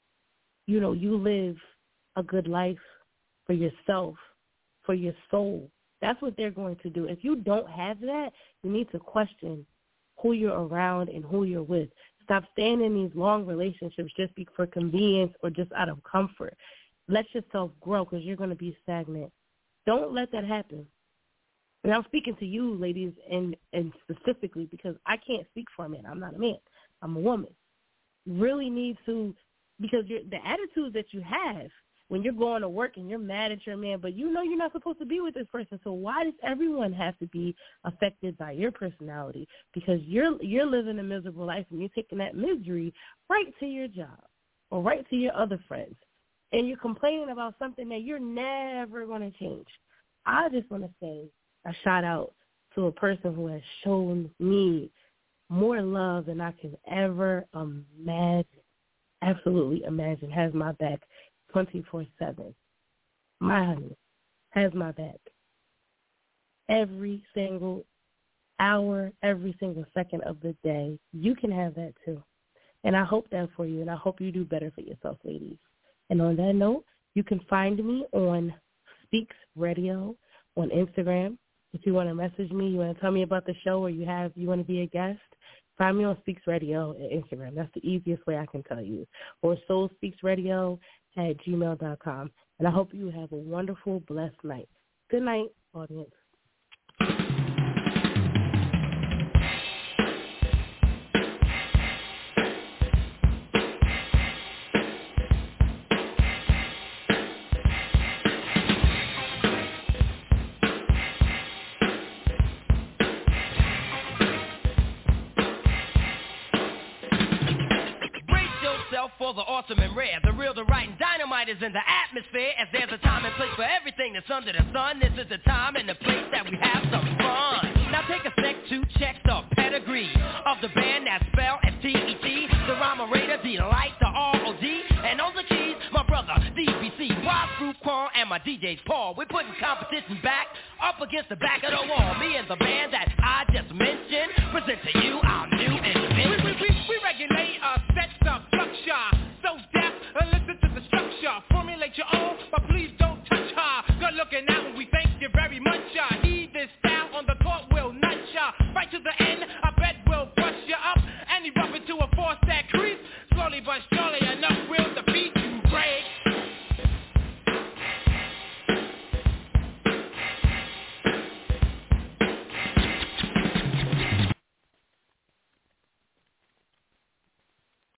[SPEAKER 8] you live a good life for yourself, for your soul. That's what they're going to do. If you don't have that, you need to question who you're around and who you're with. Stop staying in these long relationships just for convenience or just out of comfort. Let yourself grow because you're going to be stagnant. Don't let that happen. And I'm speaking to you, ladies, and specifically because I can't speak for a man. I'm not a man. I'm a woman. You really need to, because the attitude that you have when you're going to work and you're mad at your man, but you're not supposed to be with this person. So why does everyone have to be affected by your personality? Because you're living a miserable life and you're taking that misery right to your job or right to your other friends. And you're complaining about something that you're never going to change. I just want to say a shout out to a person who has shown me more love than I can ever imagine, absolutely imagine, has my back 24/7. My honey has my back. Every single hour, every single second of the day. You can have that too. And I hope that for you, and I hope you do better for yourself, ladies. And on that note, you can find me on Speaks Radio on Instagram. If you want to message me, you want to tell me about the show, or you want to be a guest, find me on Speaks Radio at Instagram. That's the easiest way I can tell you. Or soulspeaksradio@gmail.com. And I hope you have a wonderful, blessed night. Good night, audience.
[SPEAKER 5] For the awesome and rare, the real, the right, and dynamite is in the atmosphere. As there's a time and place for everything that's under the sun, this is the time and the place that we have some fun. Now take a sec to check the pedigree of the band that's spelled S-T-E-T, the rhyme-a-rator, delight, the R-O-D, and on the keys, my brother, DBC, Rob, Fruit, Quan, and my DJ's Paul. We're putting competition back up against the back of the wall. Me and the band that I just mentioned present to you our new invention.
[SPEAKER 6] We regulate sets of structure. So deaf, listen to the structure. Formulate your own, but please don't touch her. Good looking out when we